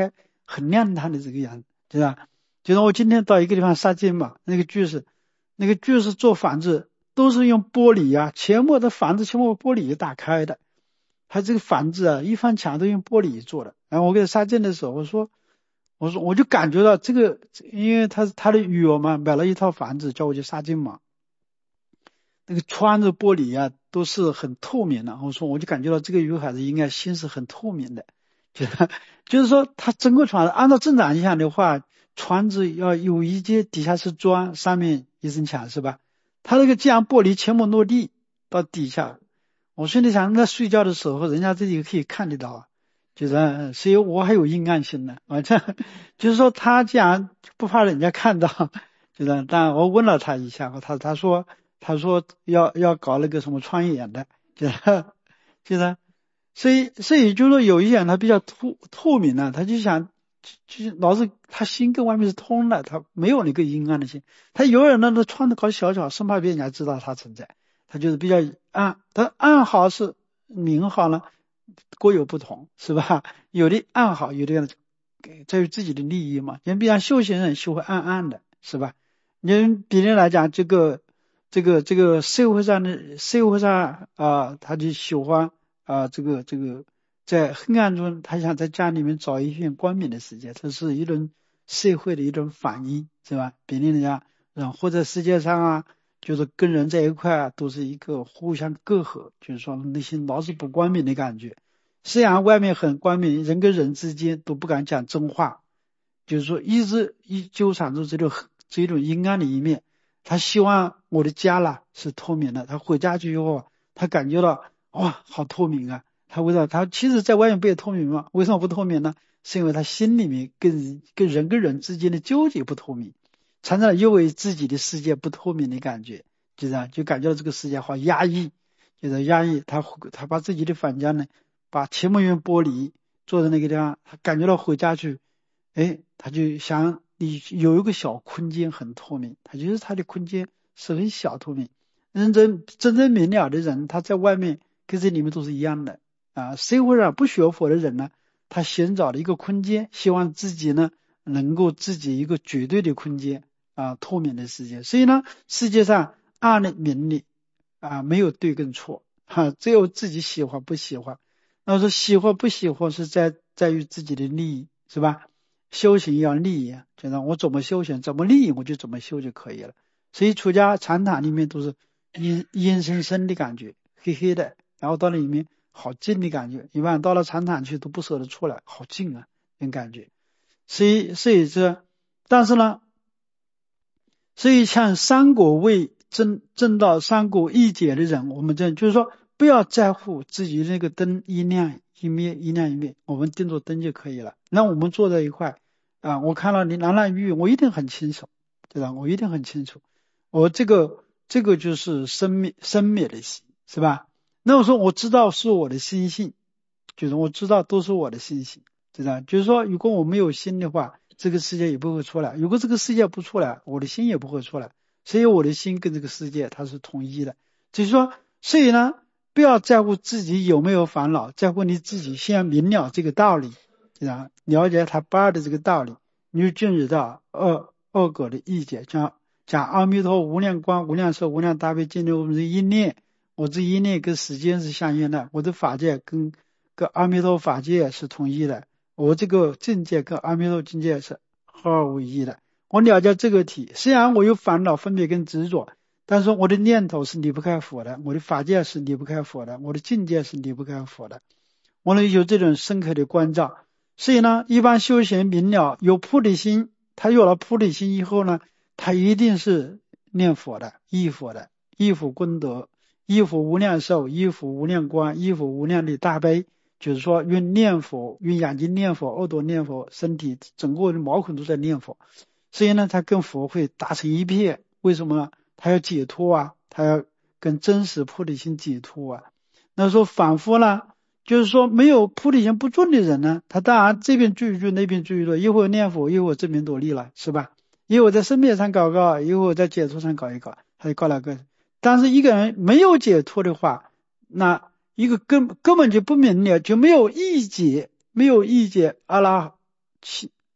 很亮堂的这个样子，对吧？就是我今天到一个地方杀鸡嘛，那个居士，那个居士做房子都是用玻璃啊，前面的房子前面玻璃打开的，他这个房子啊，一方墙都用玻璃做的。然后我给他杀鸡的时候，我说，我说我就感觉到这个，因为他他的女儿嘛，买了一套房子，叫我去杀鸡嘛。那个窗子玻璃啊都是很透明的，我说我就感觉到这个女孩子应该心是很透明的，就是就是说她整个窗子按照正常印象的话，窗子要有一阶底下是砖，上面一层墙是吧？她那个这样玻璃全部落地到底下，我心里想那睡觉的时候人家这里可以看得到啊，就是所以我还有阴暗性呢，啊这就是说他这样不怕人家看到，就是但我问了他一下，他他说。他说要要搞那个什么穿眼的，就是就是，所以所以就是说有一些人他比较透透明的，他就想就是老是他心跟外面是通的，他没有那个阴暗的心，他有人呢他穿的搞小小，生怕别人家知道他存在，他就是比较暗，他暗好是明好呢各有不同，是吧？有的暗好，有的人在于自己的利益嘛，人比方修行人修会暗暗的，是吧？你别人来讲这个。这个这个社会上的社会上啊，他就喜欢啊，这个这个在黑暗中，他想在家里面找一片光明的世界，这是一种社会的一种反应，是吧？别人家人或者世界上啊，就是跟人在一块啊，都是一个互相隔阂，就是说内心老是不光明的感觉。虽然外面很光明，人跟人之间都不敢讲真话，就是说一直一纠缠着这种这种阴暗的一面。他希望我的家啦是透明的，他回家去以后，他感觉到哇好透明啊！他为什么？他其实在外面不也透明吗？为什么不透明呢？是因为他心里面跟跟人跟人之间的纠结不透明，常常因为自己的世界不透明的感觉，就这样就感觉到这个世界好压抑，就是压抑。他他把自己的房间呢，把前门用玻璃坐在那个地方，他感觉到回家去，哎，他就想。你有一个小空间很透明，他就是他的空间是很小透明。认真真正明了的人，他在外面跟这里面都是一样的啊。社会上不学佛的人呢，他寻找了一个空间，希望自己呢能够自己一个绝对的空间啊，透明的世界。所以呢，世界上暗的明的啊，没有对跟错哈、啊，只有自己喜欢不喜欢。那说喜欢不喜欢是在在于自己的利益，是吧？修行要利益，就是我怎么修行，怎么利益我就怎么修就可以了。所以出家禅堂里面都是阴阴森森的感觉，黑黑的，然后到了里面好静的感觉。一般到了禅堂去都不舍得出来，好静啊，那感觉。所以所以这，但是呢，所以像三果位证证到三果一解的人，我们这就是说不要在乎自己那个灯一亮一灭一亮一灭，我们盯着灯就可以了。那我们坐在一块。啊，我看到你蓝蓝玉，我一定很清楚，对吧？我一定很清楚，我这个这个就是生灭生灭的心，是吧？那我说我知道是我的心性，就是我知道都是我的心性，知道？就是说，如果我没有心的话，这个世界也不会出来；如果这个世界不出来，我的心也不会出来。所以我的心跟这个世界它是统一的。就是说，所以呢，不要在乎自己有没有烦恼，在乎你自己先明了这个道理。啊，了解他八的这个道理，你就进入到二二果的意解，讲讲阿弥陀无量光、无量寿、无量大悲，进入我们的一念，我这一念跟时间是相应的，我的法界跟跟阿弥陀法界是统一的，我这个境界跟阿弥陀境界是合二为一的。我了解这个体，虽然我有烦恼、分别跟执着，但是我的念头是离不开佛的，我的法界是离不开佛的，我的境界是离不开佛的，我能有这种深刻的关照。所以呢，一般修行明了有菩提心，他有了菩提心以后呢，他一定是念佛的、忆佛的、忆佛功德、忆佛无量寿、忆佛无量光、忆佛无量的大悲，就是说用念佛、用眼睛念佛、耳朵念佛、身体整个的毛孔都在念佛。所以呢，他跟佛会打成一片。为什么呢？他要解脱啊，他要跟真实菩提心解脱啊。那说反复呢，就是说没有菩提心不重的人呢，他当然这边注意注那边注意注，一会儿念佛，一会儿这边努力了，是吧？一会儿在生命上搞搞，一会儿在解脱上搞一搞，他就搞了个。但是一个人没有解脱的话，那一个根根本就不明了，就没有意解，没有意解阿拉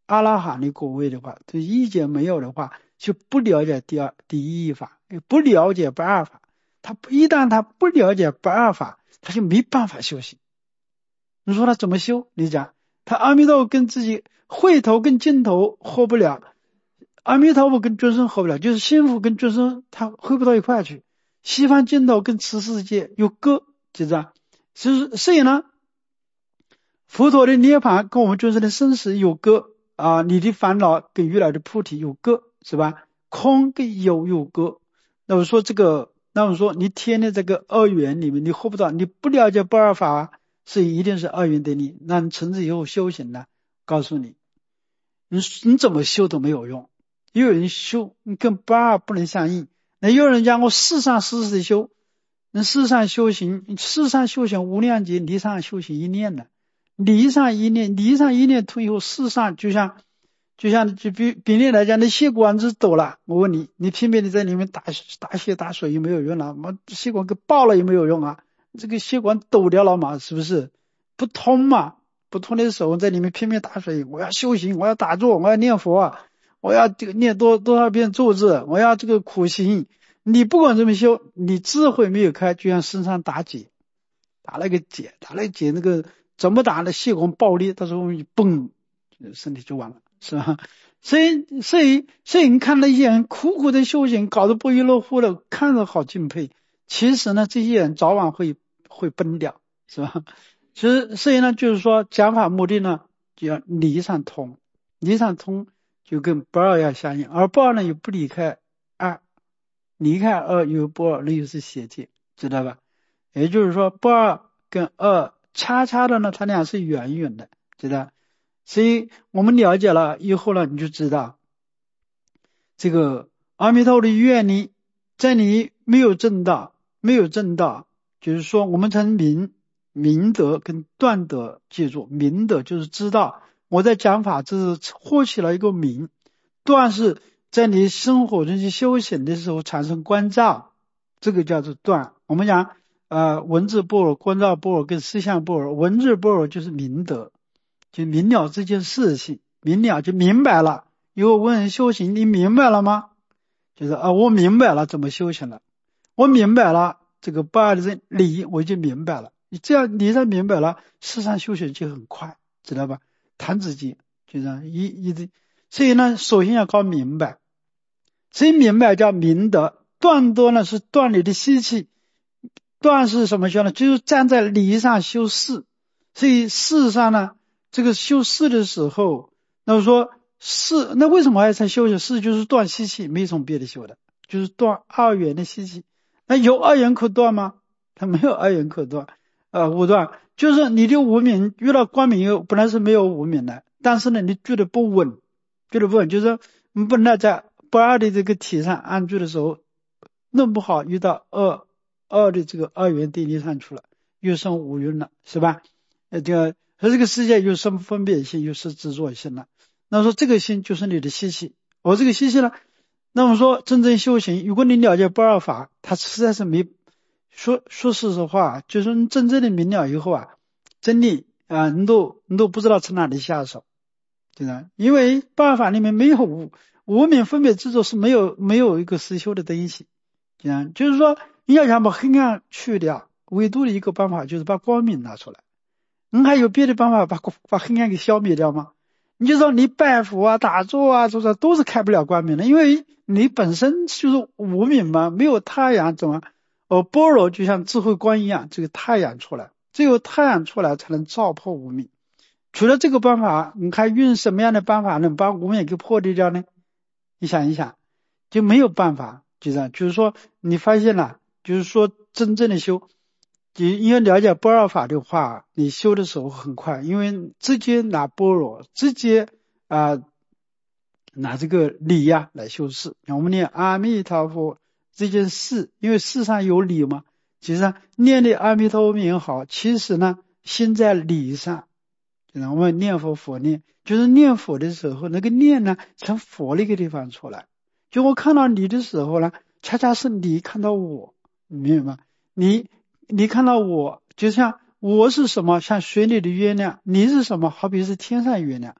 阿拉罕的果位的话，这意见没有的话，就不了解第二第一义法，不了解不二法。他一旦他不了解不二法，他就没办法修行。你说他怎么修？你讲他阿弥陀佛跟自己会头跟尽头合不了，阿弥陀佛跟众生合不了，就是心佛跟众生他合不到一块去。西方尽头跟此世界有隔，就这样。所所以呢，佛陀的涅槃跟我们众生的生死有隔啊，你的烦恼跟如来的菩提有隔，是吧？空跟有有隔。那我说这个，那我说你天的这个二元里面你合不到，你不了解不二法，是一定是二元对立。那你从此以后修行呢，告诉你，你你怎么修都没有用。又有人修，你跟不二不能相应。那有人讲我世上世世修，那世上修行，世上修行无量劫，离上修行一念的，离上一念，离上一念突以后，世上就像就像就比比例来讲，那血管子抖了，我问你，你拼命的在里面打打血打水有没有用了？我血管给爆了有没有用啊？这个血管抖掉了嘛，是不是不通嘛？不通的时候在里面拼命打水，我要修行，我要打坐，我要念佛，我要这个念多多少遍咒字，我要这个苦行。你不管怎么修，你智慧没有开，就像身上打结，打了个结，打了个结，那个怎么打的血管爆裂，到时候嘣，身体就完了，是吧？所以，所以，所以你看那些人苦苦的修行，搞得不亦乐乎的，看着好敬佩。其实呢，这些人早晚会会崩掉，是吧？其实，所以呢，就是说讲法目的呢，就要理上通，理上通就跟不二要相应，而不二呢又不离开二。离开二有不二，那又是邪见，知道吧？也就是说不二跟二恰恰的呢，它俩是远远的，知道？所以我们了解了以后呢，你就知道这个阿弥陀佛的愿力，在你没有证道没有证道，就是说我们称明明德跟断德，记住明德就是知道我在讲法，这是获取了一个明，断是在你生活中去修行的时候产生关照，这个叫做断。我们讲呃文字般若、关照般若跟思想般若，文字般若就是明德，就明了这件事情，明了就明白了。如果问人修行，你明白了吗？就是啊，我明白了怎么修行了，我明白了这个不二的理，我就明白了。你这样你这明白了，世上修行就很快，知道吧？弹指间就这样一一直，所以呢，首先要搞明白。所以明白叫明德，断多呢是断你的习气，断是什么修呢？就是站在理上修事。所以事上呢，这个修事的时候，那么说事，那为什么还在修行？事就是断习气，没什么别的修的，就是断二元的习气。那有二元可断吗？它没有二元可断，呃，无断就是你的无明遇到光明以后，本来是没有无明的，但是呢，你觉得不稳，觉得不稳，就是你不能在不二的这个体上安住的时候，弄不好遇到二二的这个二元对立上去了，又生五蕴了，是吧？呃，这个和这个世界又生分别心，又是执着心了。那说这个心就是你的习气，我这个习气呢，那么说真正修行，如果你了解不二法，它实在是没说说实实话，就是你真正的明了以后啊，真的啊，你都你都不知道从哪里下手，对吧？因为不二法里面没有无无明分别执着，是没有没有一个实修的东西，这样就是说你要想把黑暗去掉，唯独的一个办法就是把光明拿出来。你还有别的办法把把黑暗给消灭掉吗？你就说你拜佛啊、打坐啊，这都是开不了光明的，因为你本身就是无明嘛，没有太阳怎么？而般若就像智慧光一样，这个太阳出来，只有太阳出来才能照破无明。除了这个办法，你还用什么样的办法能把无明给破解掉呢？你想一想，就没有办法，就这样。就是说，你发现了，就是说真正的修，你因为了解不二法的话，你修的时候很快，因为直接拿般若，直接啊、呃、拿这个理呀、啊、来修饰。我们念阿弥陀佛这件事，因为世上有理嘛，其实念的阿弥陀佛名好，其实呢心在理上。我们念佛佛念，就是念佛的时候，那个念呢从佛那个地方出来。就我看到你的时候呢，恰恰是你看到我，你明白吗？你你看到我，就像我是什么，像水里的月亮；你是什么，好比是天上月亮。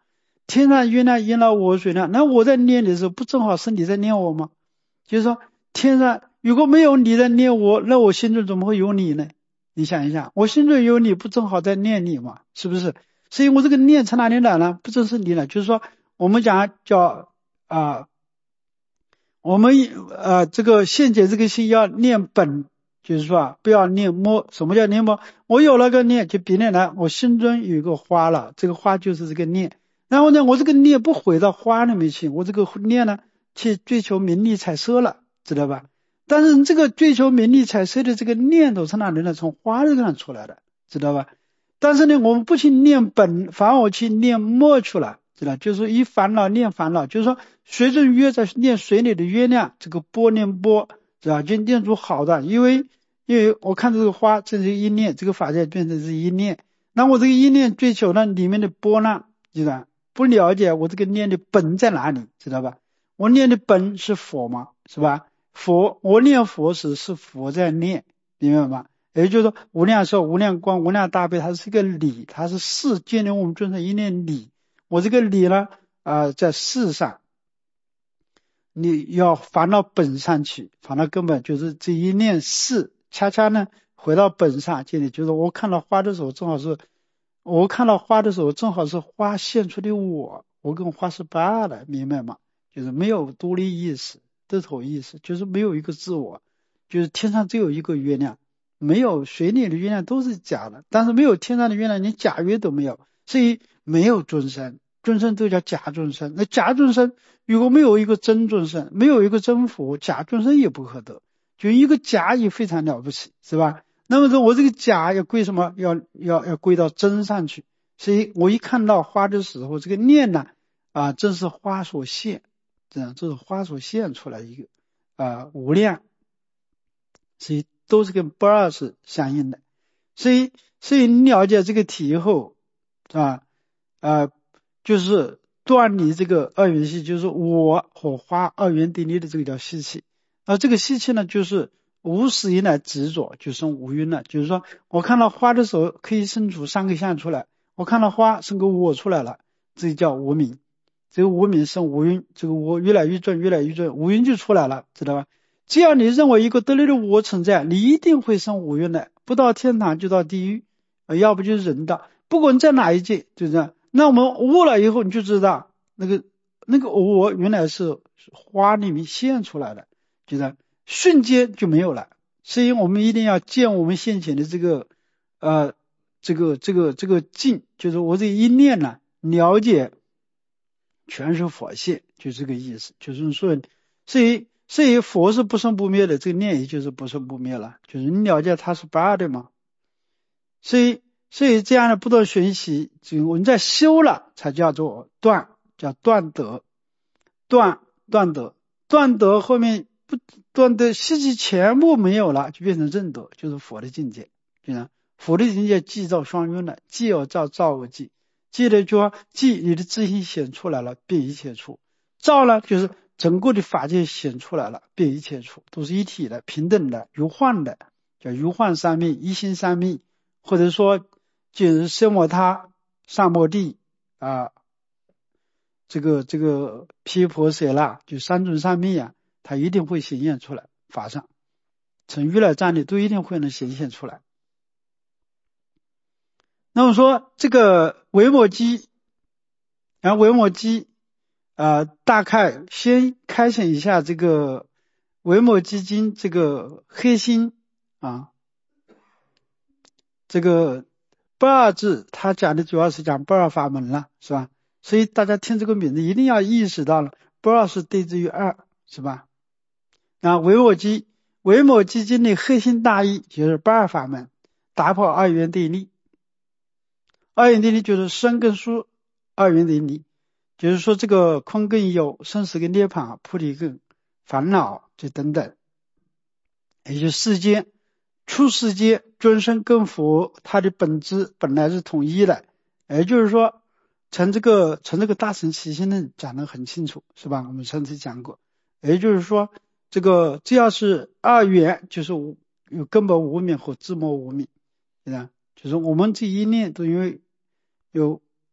天上月亮引了我水量，那我在念的时候，不正好是你在念我吗？就是说，天上如果没有你在念我，那我心中怎么会有你呢？你想一想，我心中有你，不正好在念你吗？是不是？所以我这个念从哪里来呢？不正是你了？就是说，我们讲叫啊、呃，我们呃这个现解这个心要念本，就是说啊，不要念摸。什么叫念摸？我有了个念，就比念来，我心中有一个花了，这个花就是这个念。然后呢，我这个念不回到花里面去，我这个念呢去追求名利财色了，知道吧？但是这个追求名利财色的这个念头从哪里呢？从花这个上出来的，知道吧？但是呢，我们不去念本，反而我去念末去了，知道？就是以烦恼念烦恼，就是说随着月在念水里的月亮，这个波念波，知道？就念出好的，因为因为我看这个花，这是一念，这个法界变成是一念，那我这个一念追求呢里面的波浪，知道？不了解我这个念的本在哪里，知道吧？我念的本是佛嘛，是吧？佛，我念佛时是佛在念，明白吗？也就是说，无量寿、无量光、无量大悲，它是一个理，它是事建立我们尊上一念理。我这个理呢，啊、呃，在事上，你要返到本上去，返到根本，就是这一念事，恰恰呢回到本上建立，就是我看到花的时候，正好是。我看到花的时候，正好是花现出的我，我跟花是不二的，明白吗？就是没有独立意识、得头意识，就是没有一个自我，就是天上只有一个月亮，没有水里的月亮都是假的，但是没有天上的月亮，连假月都没有，所以没有众生，众生都叫假众生。那假众生如果没有一个真众生，没有一个真佛，假众生也不可得，就一个假也非常了不起，是吧？那么说我这个假要归什么？要要要归到真上去。所以我一看到花的时候，这个念呢，啊，正是花所现，这样这是花所现出来一个啊无量，所以都是跟不二是相应的。所以所以你了解这个题以后，啊啊，就是断离这个二元系，就是我和花二元对立的这个叫习气。而这个习气呢，就是无始以来执着，就生无蕴了。就是说我看到花的时候，可以生出三个相出来，我看到花生个我出来了，这叫无明。这个无明生无蕴，这个我越来越重，越来越重，无蕴就出来了，知道吧？只要你认为一个得力的我存在，你一定会生无蕴的，不到天堂就到地狱，呃、要不就是人道，不管在哪一界，就这样。那我们悟了以后，你就知道那个那个我原来是花里面现出来的，就是瞬间就没有了。所以我们一定要见我们现前的这个呃这个这个这个境，就是我这一念呢，了解全是佛性，就这个意思。就是说，所以所以佛是不生不灭的，这个念也就是不生不灭了，就是你了解它是不二的嘛。所以所以这样的不断学习，就我们在修了才叫做断，叫断德，断断德，断德后面不断德习气全部没有了，就变成正德，就是佛的境界。就像佛的境界既造双运了，既有造造我既，既的就说既你的自性显出来了，变一切处；造呢就是整个的法界显出来了，变一切处，都是一体的、平等的、如幻的，叫如幻三昧、一心三昧，或者说就是奢摩他、萨摩地啊。这个这个毗婆舍那就三尊三昧啊，它一定会显现出来，法上从如来藏里都一定会能显现出来。那么说这个维摩诘，然后维摩诘啊、呃，大概先开显一下这个维摩诘经这个黑心啊，这个不二字，他讲的主要是讲不二法门了，是吧？所以大家听这个名字一定要意识到了，不二是对之于二，是吧？那维摩诘，维摩诘经的核心大义就是不二法门，打破二元对立。二元对立就是生跟疏，二元对立就是说这个空跟有，生死跟涅槃，菩提跟烦恼，这等等，也就是世间出世间众生跟佛，它的本质本来是统一的，也就是说。从这个从这个大乘起心论讲得很清楚，是吧？我们上次讲过，也就是说，这个只要是二元，就是无有根本无明和自末无明，对吧？就是我们这一念都因为有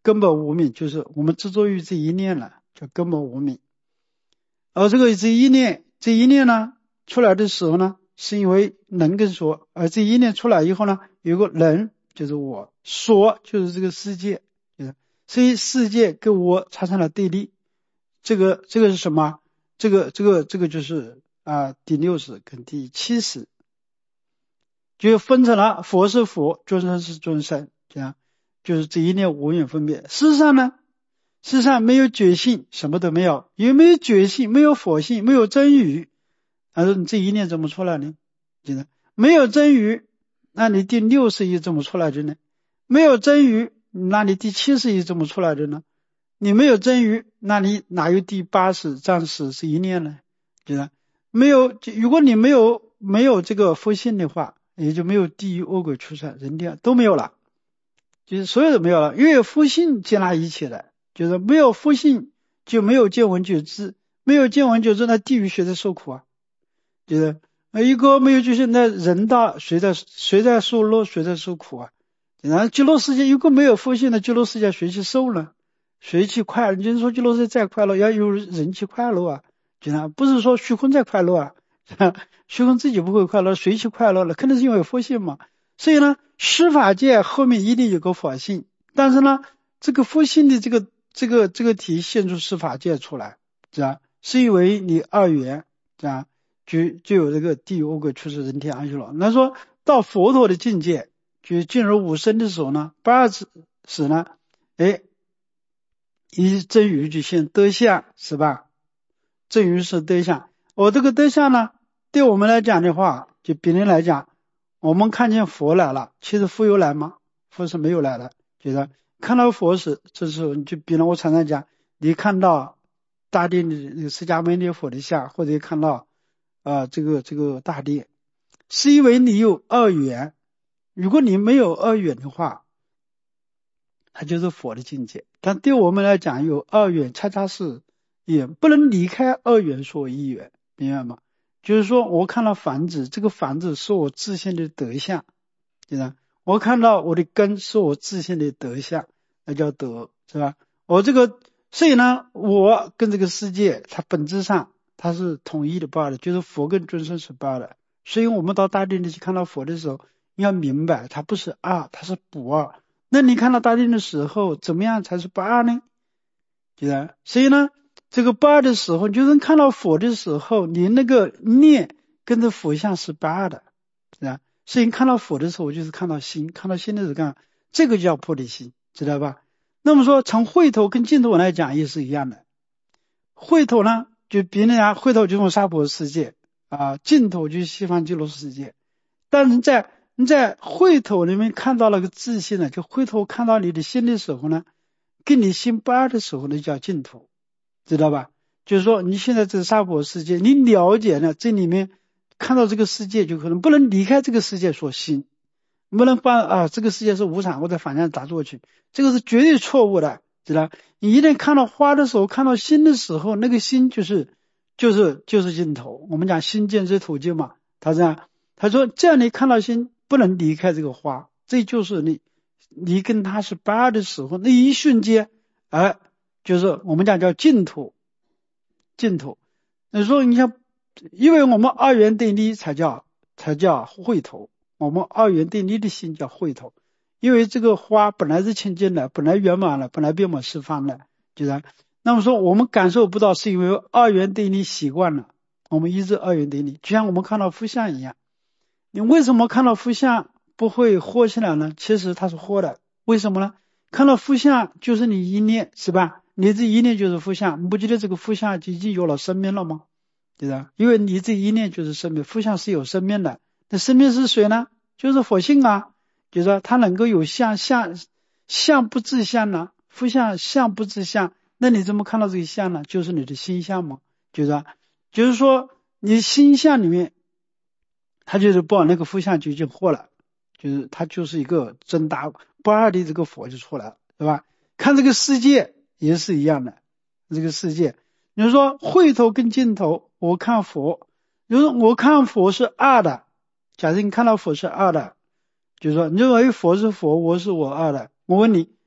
根本无明，就是我们执着于这一念了，叫根本无明。而这个这一念，这一念呢出来的时候呢，是因为能跟所，而这一念出来以后呢，有个人就是我，所就是这个世界，就是所以世界跟我产生了对立。这个这个是什么？这个这个这个就是啊第六识跟第七识，就分成了佛是佛，众生是众生，这样就是这一念无远分别。事实上呢，事实上没有觉性，什么都没有，因为没有觉性，没有佛性，没有真语，他说你这一念怎么出来呢？记得没有真语，那你第六识又怎么出来的呢？没有真语，那你第七识又怎么出来的呢？你没有真语，那你哪有第八识、藏识是一念呢？记得没有，如果你没有没有这个佛性的话，也就没有地狱、恶鬼、畜生、人天都没有了，就是所有的没有了，因为佛性接纳一切的，就是没有佛性就没有见闻觉知，没有见闻觉知，那地狱谁在受苦啊？就是一个没有觉性，那人大谁在谁在受乐，谁在受苦啊？然后极乐世界如果没有佛性的极乐世界谁去受呢？谁去快乐？就是说极乐世界再快乐，要有人去快乐啊，就是不是说虚空在快乐啊，虚空自己不会快乐，谁去快乐了？肯定是因为佛性嘛。所以呢，十法界后面一定有个佛性，但是呢，这个佛性的这个这个这个体现出十法界出来，是吧？是因为你二元，这样就就有这个地狱、恶鬼、畜生、人天、阿修罗。那说到佛陀的境界，就进入五生的时候呢，八二识呢，哎。以真语就现德相，是吧？真语是德相。我这个德相呢，对我们来讲的话，就别人来讲，我们看见佛来了，其实佛有来吗？佛是没有来的。就是看到佛时，这时候你就比如我常常讲，你看到大殿的那个释迦牟尼佛的像，或者看到啊、呃、这个这个大殿，是因为你有二缘。如果你没有二缘的话，它就是佛的境界。但对我们来讲，有二缘，恰恰是也不能离开二缘说一缘，明白吗？就是说我看到房子，这个房子是我自性的德相，对吧？我看到我的根是我自性的德相，那叫德，是吧？我这个，所以呢，我跟这个世界，它本质上它是统一的罢了，就是佛跟众生是罢了。所以我们到大殿里去看到佛的时候，你要明白，它不是二，它是不二。那你看到大殿的时候，怎么样才是不二呢？对吧？所以呢，这个不二的时候，就是看到佛的时候，你那个念跟着佛像是不二的，是吧？所以看到佛的时候，就是看到心，看到心的时候看，这个叫菩提心，知道吧？那么说，从慧头跟净头来讲也是一样的。慧头呢，就别人讲，慧头就是娑婆世界啊，净头就是西方极乐世界。但是在你在慧头里面看到了个自信呢，就慧头看到你的心的时候呢，跟你心不二的时候呢，叫净土，知道吧？就是说你现在这个娑婆世界，你了解了这里面看到这个世界，就可能不能离开这个世界所心，不能把啊这个世界是无常，我在反向打坐去，这个是绝对错误的，知道？你一旦看到花的时候，看到心的时候，那个心就是就是就是净土。我们讲心见之土净嘛，他这样他说这样你看到心不能离开这个花，这就是你你跟他是不二的时候，那一瞬间哎，就是我们讲叫净土，净土。你说你像，因为我们二元对立才叫才叫慧头，我们二元对立的心叫慧头。因为这个花本来是清净的，本来圆满了，本来遍满十方的，就是。那么说我们感受不到，是因为二元对立习惯了，我们一直二元对立，就像我们看到佛像一样。你为什么看到佛像不会活起来呢？其实它是活的，为什么呢？看到佛像就是你一念，是吧？你这一念就是佛像，你不觉得这个佛像已经有了生命了吗？对吧？因为你这一念就是生命，佛像是有生命的，那生命是谁呢？就是佛性啊。就是说它能够有相，相相不自相呢，佛像相不自相，那你怎么看到这个相呢？就是你的心相嘛，就是说就是说你心相里面，它就是把那个佛像就已经活了，就是它就是一个真大不二的这个佛就出来了，对吧？看这个世界也是一样的，这个世界你说慧头跟净头，我看佛，就是我看佛是二的，假设你看到佛是二的，就是说你认为佛是佛，我是我二的，我问你，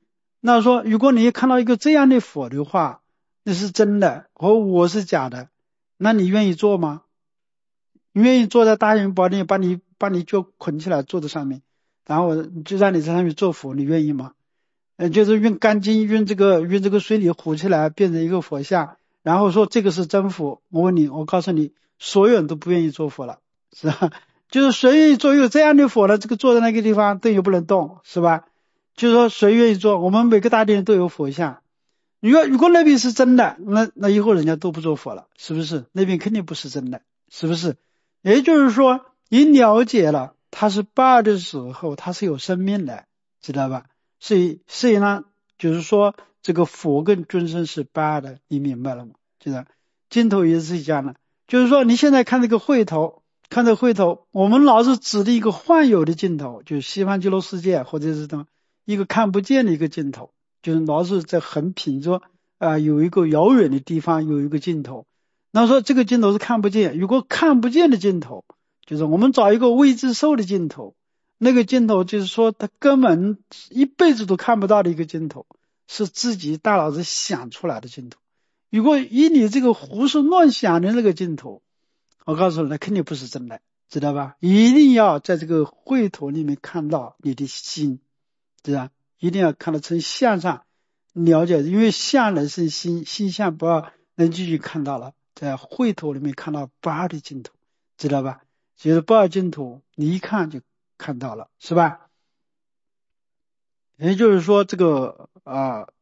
那说如果你看到一个这样的佛的话，那是真的和我是假的，那你愿意做吗？你愿意坐在大英宝殿把你把你就捆起来坐在上面，然后就让你在上面做佛，你愿意吗？呃，就是用干筋用这个用这个水里糊起来变成一个佛像，然后说这个是真佛。我问你，我告诉你，所有人都不愿意做佛了，是吧？就是谁愿意做有这样的佛呢？这个坐在那个地方都又不能动，是吧？就是说谁愿意做？我们每个大殿都有佛像。如果如果那边是真的，那那以后人家都不做佛了，是不是？那边肯定不是真的，是不是？也就是说，你了解了它是八的时候，它是有生命的，知道吧？所以所以呢，就是说这个佛跟尊生是八的，你明白了吗？知道？镜头也是一样的，就是说你现在看这个绘头，看这个绘头，我们老是指的一个幻有的镜头，就是西方极乐世界或者是什么一个看不见的一个镜头，就是老是在横屏着啊、呃，有一个遥远的地方有一个镜头。那说这个镜头是看不见，如果看不见的镜头，就是我们找一个未知数的镜头，那个镜头就是说他根本一辈子都看不到的一个镜头，是自己大脑子想出来的镜头。如果以你这个胡思乱想的那个镜头，我告诉你，那肯定不是真的，知道吧？一定要在这个绘图里面看到你的心，知道？一定要看到从相上了解，因为相能生心，心相不要能继续看到了。在绘图里面看到八的镜头，知道吧？就是八的镜头，你一看就看到了，是吧？也就是说，这个啊、呃，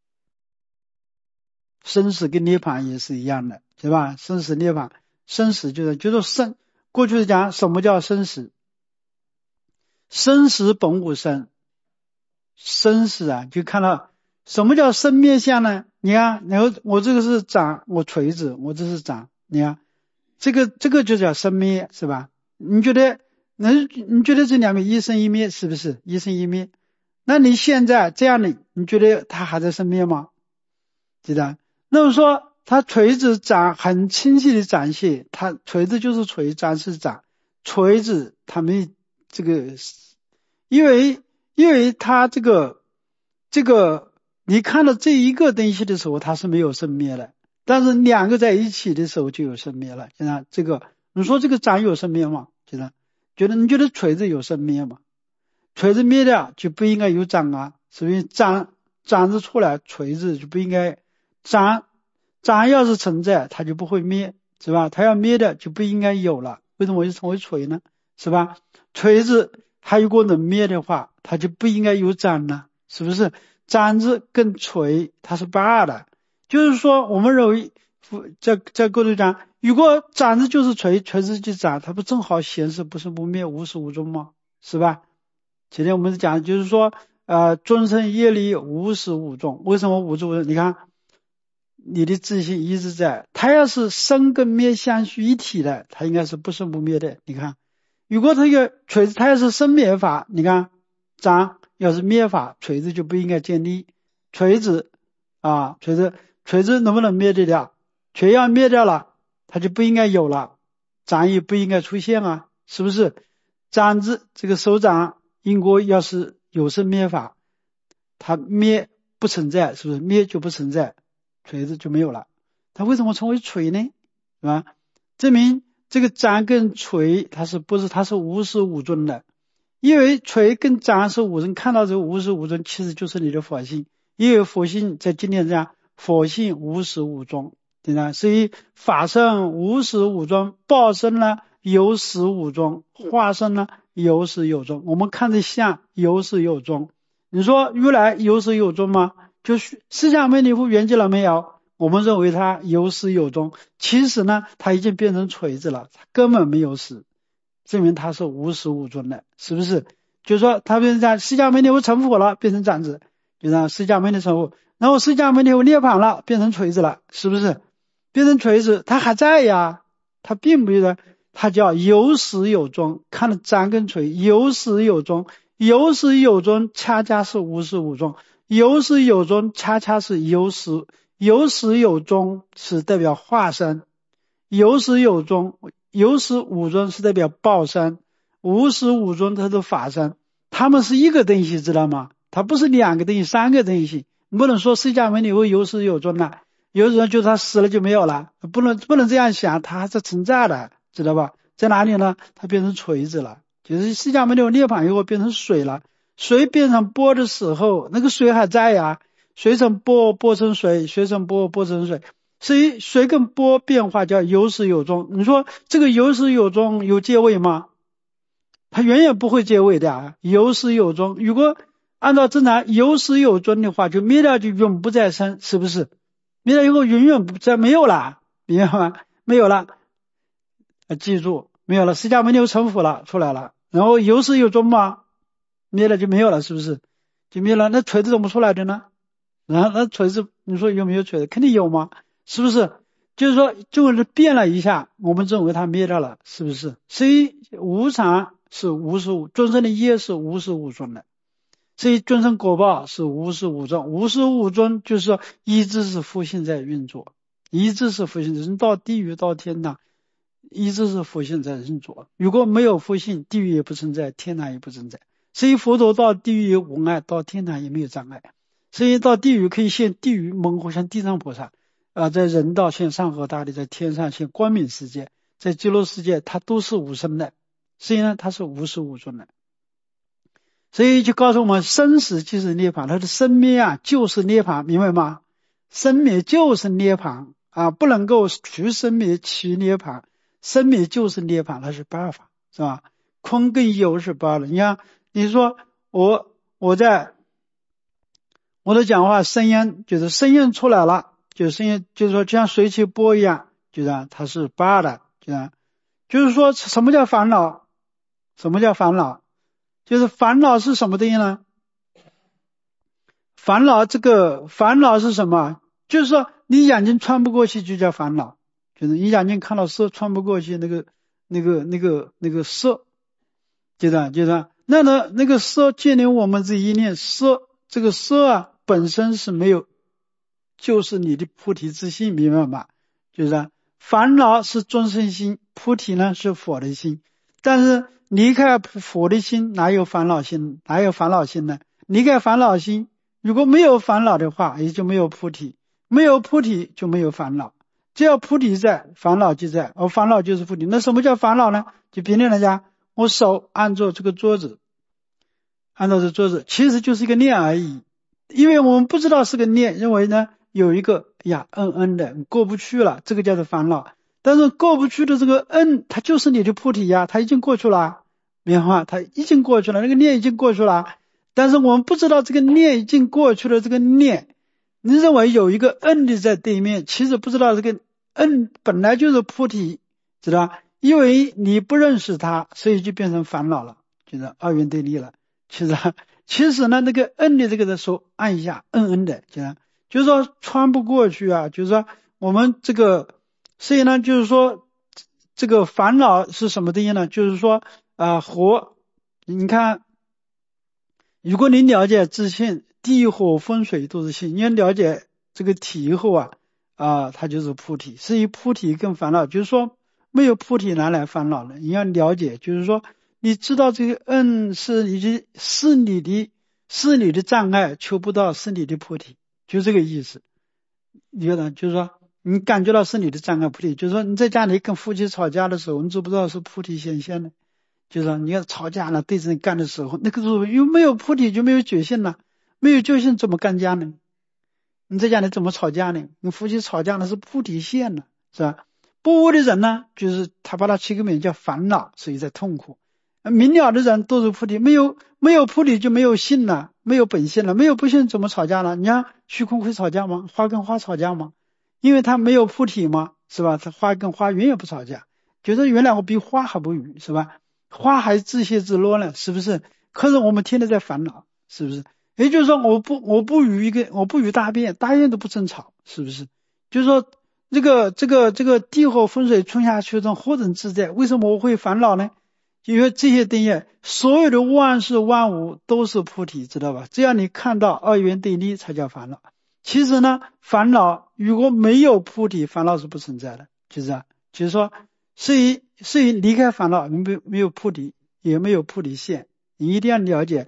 生死跟涅槃也是一样的，是吧？生死涅槃，生死就是就是生。过去讲什么叫生死？生死本无生，生死啊，就看到什么叫生灭相呢？你看，然后我这个是掌，我锤子，我这是掌，你看。这个这个就叫生灭，是吧？你觉得能？你觉得这两个一生一灭，是不是一生一灭？那你现在这样的，你觉得它还在生灭吗？知道？那么说，它锤子掌很清晰的展现，它锤子就是锤，掌是掌，锤子它没这个，因为因为它这个这个，你看到这一个东西的时候，它是没有生灭的。但是两个在一起的时候就有生灭了，现在这个你说这个掌有生灭吗？现在觉得你觉得锤子有生灭吗？锤子灭掉就不应该有掌啊，所以掌掌子出来，锤子就不应该掌掌要是存在，它就不会灭，是吧？它要灭掉就不应该有了，为什么就成为锤呢？是吧？锤子它如果能灭的话，它就不应该有掌了，是不是？掌子跟锤它是八的。就是说，我们认为在在过去讲，如果掌子就是锤，锤子就是掌，它不正好显示不是不灭无始无终吗？是吧？前天我们讲，就是说，呃，众生业力无始无终。为什么无始无终？你看，你的自信一直在，它要是生跟灭相续一体的，它应该是不生不灭的。你看，如果这个锤子它要是生灭法，你看掌要是灭法，锤子就不应该建立。锤子啊，锤子。锤子能不能灭得掉？锤要灭掉了，它就不应该有了，掌也不应该出现啊，是不是？掌子这个手掌，因果要是有生灭法，它灭不存在，是不是？灭就不存在，锤子就没有了。它为什么成为锤呢？是吧？证明这个掌跟锤，它是不是它是无始无终的？因为锤跟掌是无人看到这个无始无终，其实就是你的佛性，因为佛性在今天这样。佛性无始无终，对吧？所以法身无始无终，报身呢有始无终，化身呢有始有终。我们看着相有始有终，你说如来有始有终吗？就是释迦牟尼佛圆寂了没有？我们认为他有始有终，其实呢他已经变成锤子了，他根本没有始，证明他是无始无终的，是不是？就是说他变成这样，释迦牟尼佛成佛了，变成掌子，就让释迦牟尼成佛。然后释迦牟尼佛涅槃了，变成锤子了，是不是？变成锤子，它还在呀，它并不是，它叫有始有终。看了掌跟锤，有始有终，有始有终，恰恰是无始无终；有始有终，恰恰是有始，有始有终是代表化身，有始有终，有始无终是代表报身，无始无终它是法身，他们是一个东西，知道吗？ 它不是两个等于三个等于性，不能说释迦牟尼佛有始有终了，有的人就他死了就没有了，不能不能这样想，它还是存在的，知道吧？在哪里呢？它变成锤子了，就是释迦牟尼佛涅槃以后变成水了，水变成波的时候，那个水还在呀，水成波，波成水，水成波，波成水，所以水跟波变化叫有始有终。你说这个有始有终有借位吗？它远远不会借位的啊，有始有终。如果按照正常有始有终的话，就灭掉就永不再生，是不是？灭掉以后永远不再没有了，明白吗？没有了，啊，记住没有了，释迦牟尼佛成佛了，出来了，然后有始有终嘛，灭了就没有了，是不是？就灭了，那锤子怎么出来的呢？然后那锤子你说有没有锤子？肯定有嘛，是不是？就是说就是变了一下，我们认为它灭掉了，是不是？所以无常是无始无，众生的业是无始无终的，所以众生果报是无始无终。无始无终就是说一直是佛性在运作，一直是佛性，人到地狱到天堂一直是佛性在运作，如果没有佛性，地狱也不存在，天堂也不存在。所以佛陀到地狱无碍，到天堂也没有障碍。所以到地狱可以现地狱猛火，像地藏菩萨啊、呃，在人道现上合大力，在天上现光明世界，在极乐世界它都是无生的，所以呢它是无始无终的。所以就告诉我们，生死即是涅槃，它的生灭啊就是涅槃，明白吗？生灭就是涅槃啊，不能够除生灭其涅槃，生灭就是涅槃，它是不二法，是吧？空跟有是不二的。你看，你说我我在我的讲话声音，就是声音出来了，就是声音，就是说就像水起波一样，就这样，它是不二的，就这样。就是说什么叫烦恼？什么叫烦恼？就是烦恼是什么东西呢？烦恼这个烦恼是什么？就是说你眼睛穿不过去就叫烦恼，就是你眼睛看到色穿不过去，那个那个那个那个色，就这样就这样。那呢那个色建立我们这一念色，这个色啊本身是没有，就是你的菩提之心，明白吗？就是这样，烦恼是众生心，菩提呢是佛的心，但是离开佛的心哪有烦恼心？哪有烦恼心呢？离开烦恼心，如果没有烦恼的话，也就没有菩提，没有菩提就没有烦恼，只要菩提在，烦恼就在，而烦恼就是菩提。那什么叫烦恼呢？就比喻人家，我手按住这个桌子，按照这桌子其实就是一个念而已，因为我们不知道是个念，认为呢有一个呀嗯嗯的过不去了，这个叫做烦恼。但是过不去的这个嗯，它就是你的菩提呀，它已经过去了，明白吗？它已经过去了，那个念已经过去了。但是我们不知道这个念已经过去了，这个念你认为有一个嗯的在对面，其实不知道这个嗯本来就是菩提，知道吧？因为你不认识它，所以就变成烦恼了，就是二元对立了。其实其实呢那个嗯的这个的手按一下嗯嗯的，就是就是说穿不过去啊，就是说我们这个，所以呢就是说这个烦恼是什么东西呢？就是说啊、呃、火，你看如果你了解自信，地火风水都是性，你要了解这个体以后啊啊，它就是菩提。所以菩提跟烦恼，就是说没有菩提哪来烦恼呢？你要了解，就是说你知道这个嗯是你的是你的是你的障碍，求不到是你的菩提，就这个意思。你觉得就是说你感觉到是你的障碍菩提，就是说你在家里跟夫妻吵架的时候，你知不知道是菩提显现的？就是说你要吵架了，对着你干的时候，那个时候又没有菩提，就没有觉性了，没有觉性怎么干架呢？你在家里怎么吵架呢？你夫妻吵架呢是菩提现了，是吧？不悟的人呢，就是他把它起个名叫烦恼，所以在痛苦。明了的人都是菩提，没有没有菩提就没有性了，没有本性了，没有不性怎么吵架呢？你看虚空会吵架吗？花跟花吵架吗？因为它没有菩提嘛，是吧？它花跟花永远不吵架，觉得原来我比花还不语，是吧？花还自谢自落呢，是不是？可是我们天天在烦恼，是不是？也就是说，我不我不语一个，我不语大便，大便都不争吵，是不是？就是说，这个这个这个地火风水春夏秋冬何等自在？为什么我会烦恼呢？因为这些东西，所有的万事万物都是菩提，知道吧？只要你看到二元对立，才叫烦恼。其实呢，烦恼如果没有菩提，烦恼是不存在的，就是这样。就是说，所以所以离开烦恼，没有没有菩提，也没有菩提现。你一定要了解，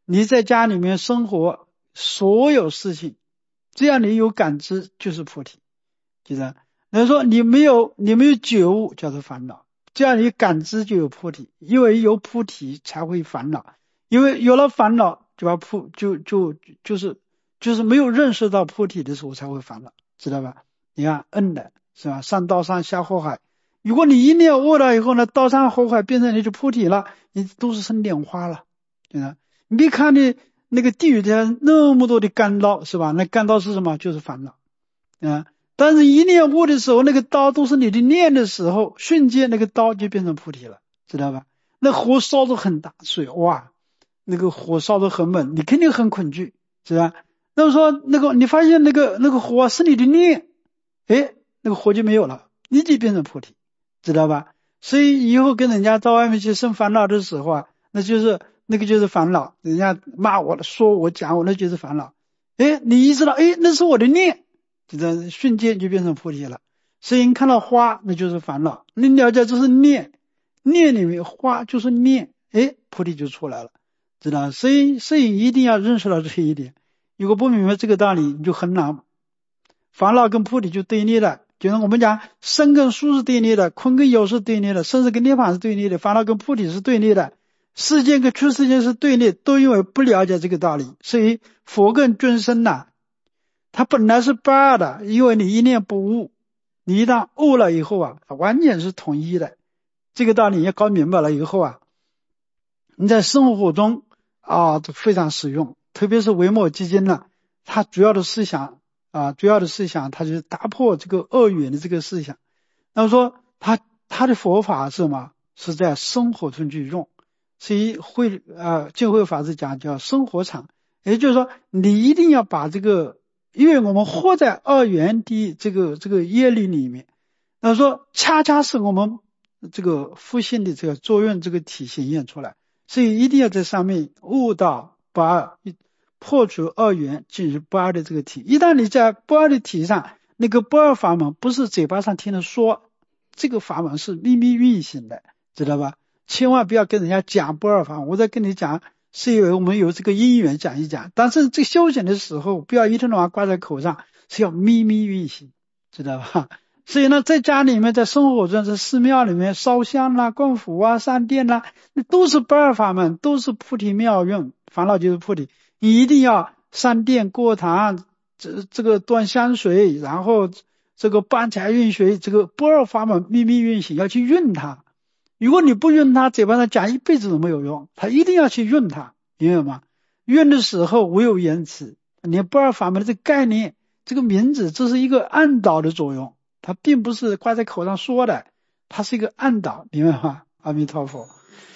你在家里面生活所有事情，只要你有感知就是菩提，记得。那说你没有你没有觉悟叫做烦恼，只要你感知就有菩提，因为有菩提才会烦恼，因为有了烦恼就把菩就就就是就是没有认识到菩提的时候才会烦恼，知道吧？你看恩的是吧？上刀山下火海，如果你一念悟了以后呢，刀山火海变成你就菩提了，你都是生莲花了，对吧？你别看你那个地狱的那么多的干刀是吧？那干刀是什么？就是烦恼啊。但是一念悟的时候，那个刀都是你的念的时候，瞬间那个刀就变成菩提了，知道吧？那火烧得很大，水哇，那个火烧得很猛，你肯定很恐惧，是吧？那么说那个你发现那个那个火是你的念，哎，那个火就没有了，你就变成菩提，知道吧？所以以后跟人家到外面去生烦恼的时候啊，那就是那个就是烦恼，人家骂我了，说我讲我，那就是烦恼。哎，你意识到，哎，那是我的念，就这瞬间就变成菩提了。所以你看到花，那就是烦恼，你了解这是念，念里面花就是念，哎，菩提就出来了，知道？所以所以一定要认识到这一点，如果不明白这个道理，你就很难。烦恼跟菩提就对立的，就是我们讲生跟熟是对立的，空跟有是对立的，生死跟涅槃是对立的，烦恼跟菩提是对立的，世间跟出世间是对立，都因为不了解这个道理。所以佛跟众生呐、啊，它本来是不二的，因为你一念不悟，你一旦悟了以后啊，它完全是统一的。这个道理也搞明白了以后啊，你在生活中啊都非常实用，特别是维摩诘经呢，它主要的思想啊，主要的思想，它就是打破这个恶缘的这个思想。那么说，它它的佛法是什么？是在生活中去用。所以会啊，净慧法师讲叫生活场，也就是说，你一定要把这个，因为我们活在二元的这个这个业力里面，那说恰恰是我们这个复性的这个作用这个体现现出来，所以一定要在上面悟到不二，破除二元，进入不二的这个体。一旦你在不二的体上，那个不二法门不是嘴巴上听人说，这个法门是秘密运行的，知道吧？千万不要跟人家讲不二法，我在跟你讲是因为我们有这个因缘讲一讲，但是这修行的时候不要一天到晚挂在口上，是要秘密运行，知道吧？所以呢，在家里面，在生活中，在寺庙里面烧香啦、供佛啊、上殿啦，那都是不二法门，都是菩提妙用，烦恼就是菩提。你一定要上殿过堂，这这个端香水，然后这个搬财运水，这个不二法门秘密运行，要去运它。如果你不运它，嘴巴上讲一辈子都没有用，他一定要去运它，明白吗？运的时候唯有言辞，你不二法门的这个概念，这个名字，这是一个暗导的作用，它并不是挂在口上说的，它是一个暗导，明白吗？阿弥陀佛。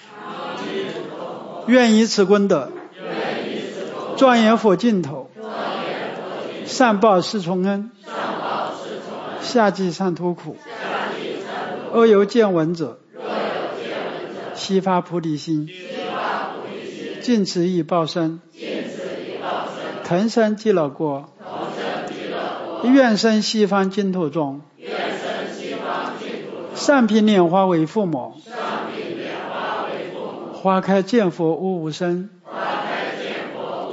愿以此功德，庄严佛净土，善报四重恩，下济三途苦，恶有见闻者，悉发菩提心，尽此一报身，腾生极乐国，愿生西方净土中，上品莲花为父母，花开见佛无无生，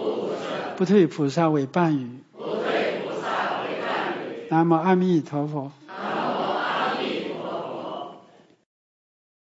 不退菩萨为伴侣。南无阿弥陀佛。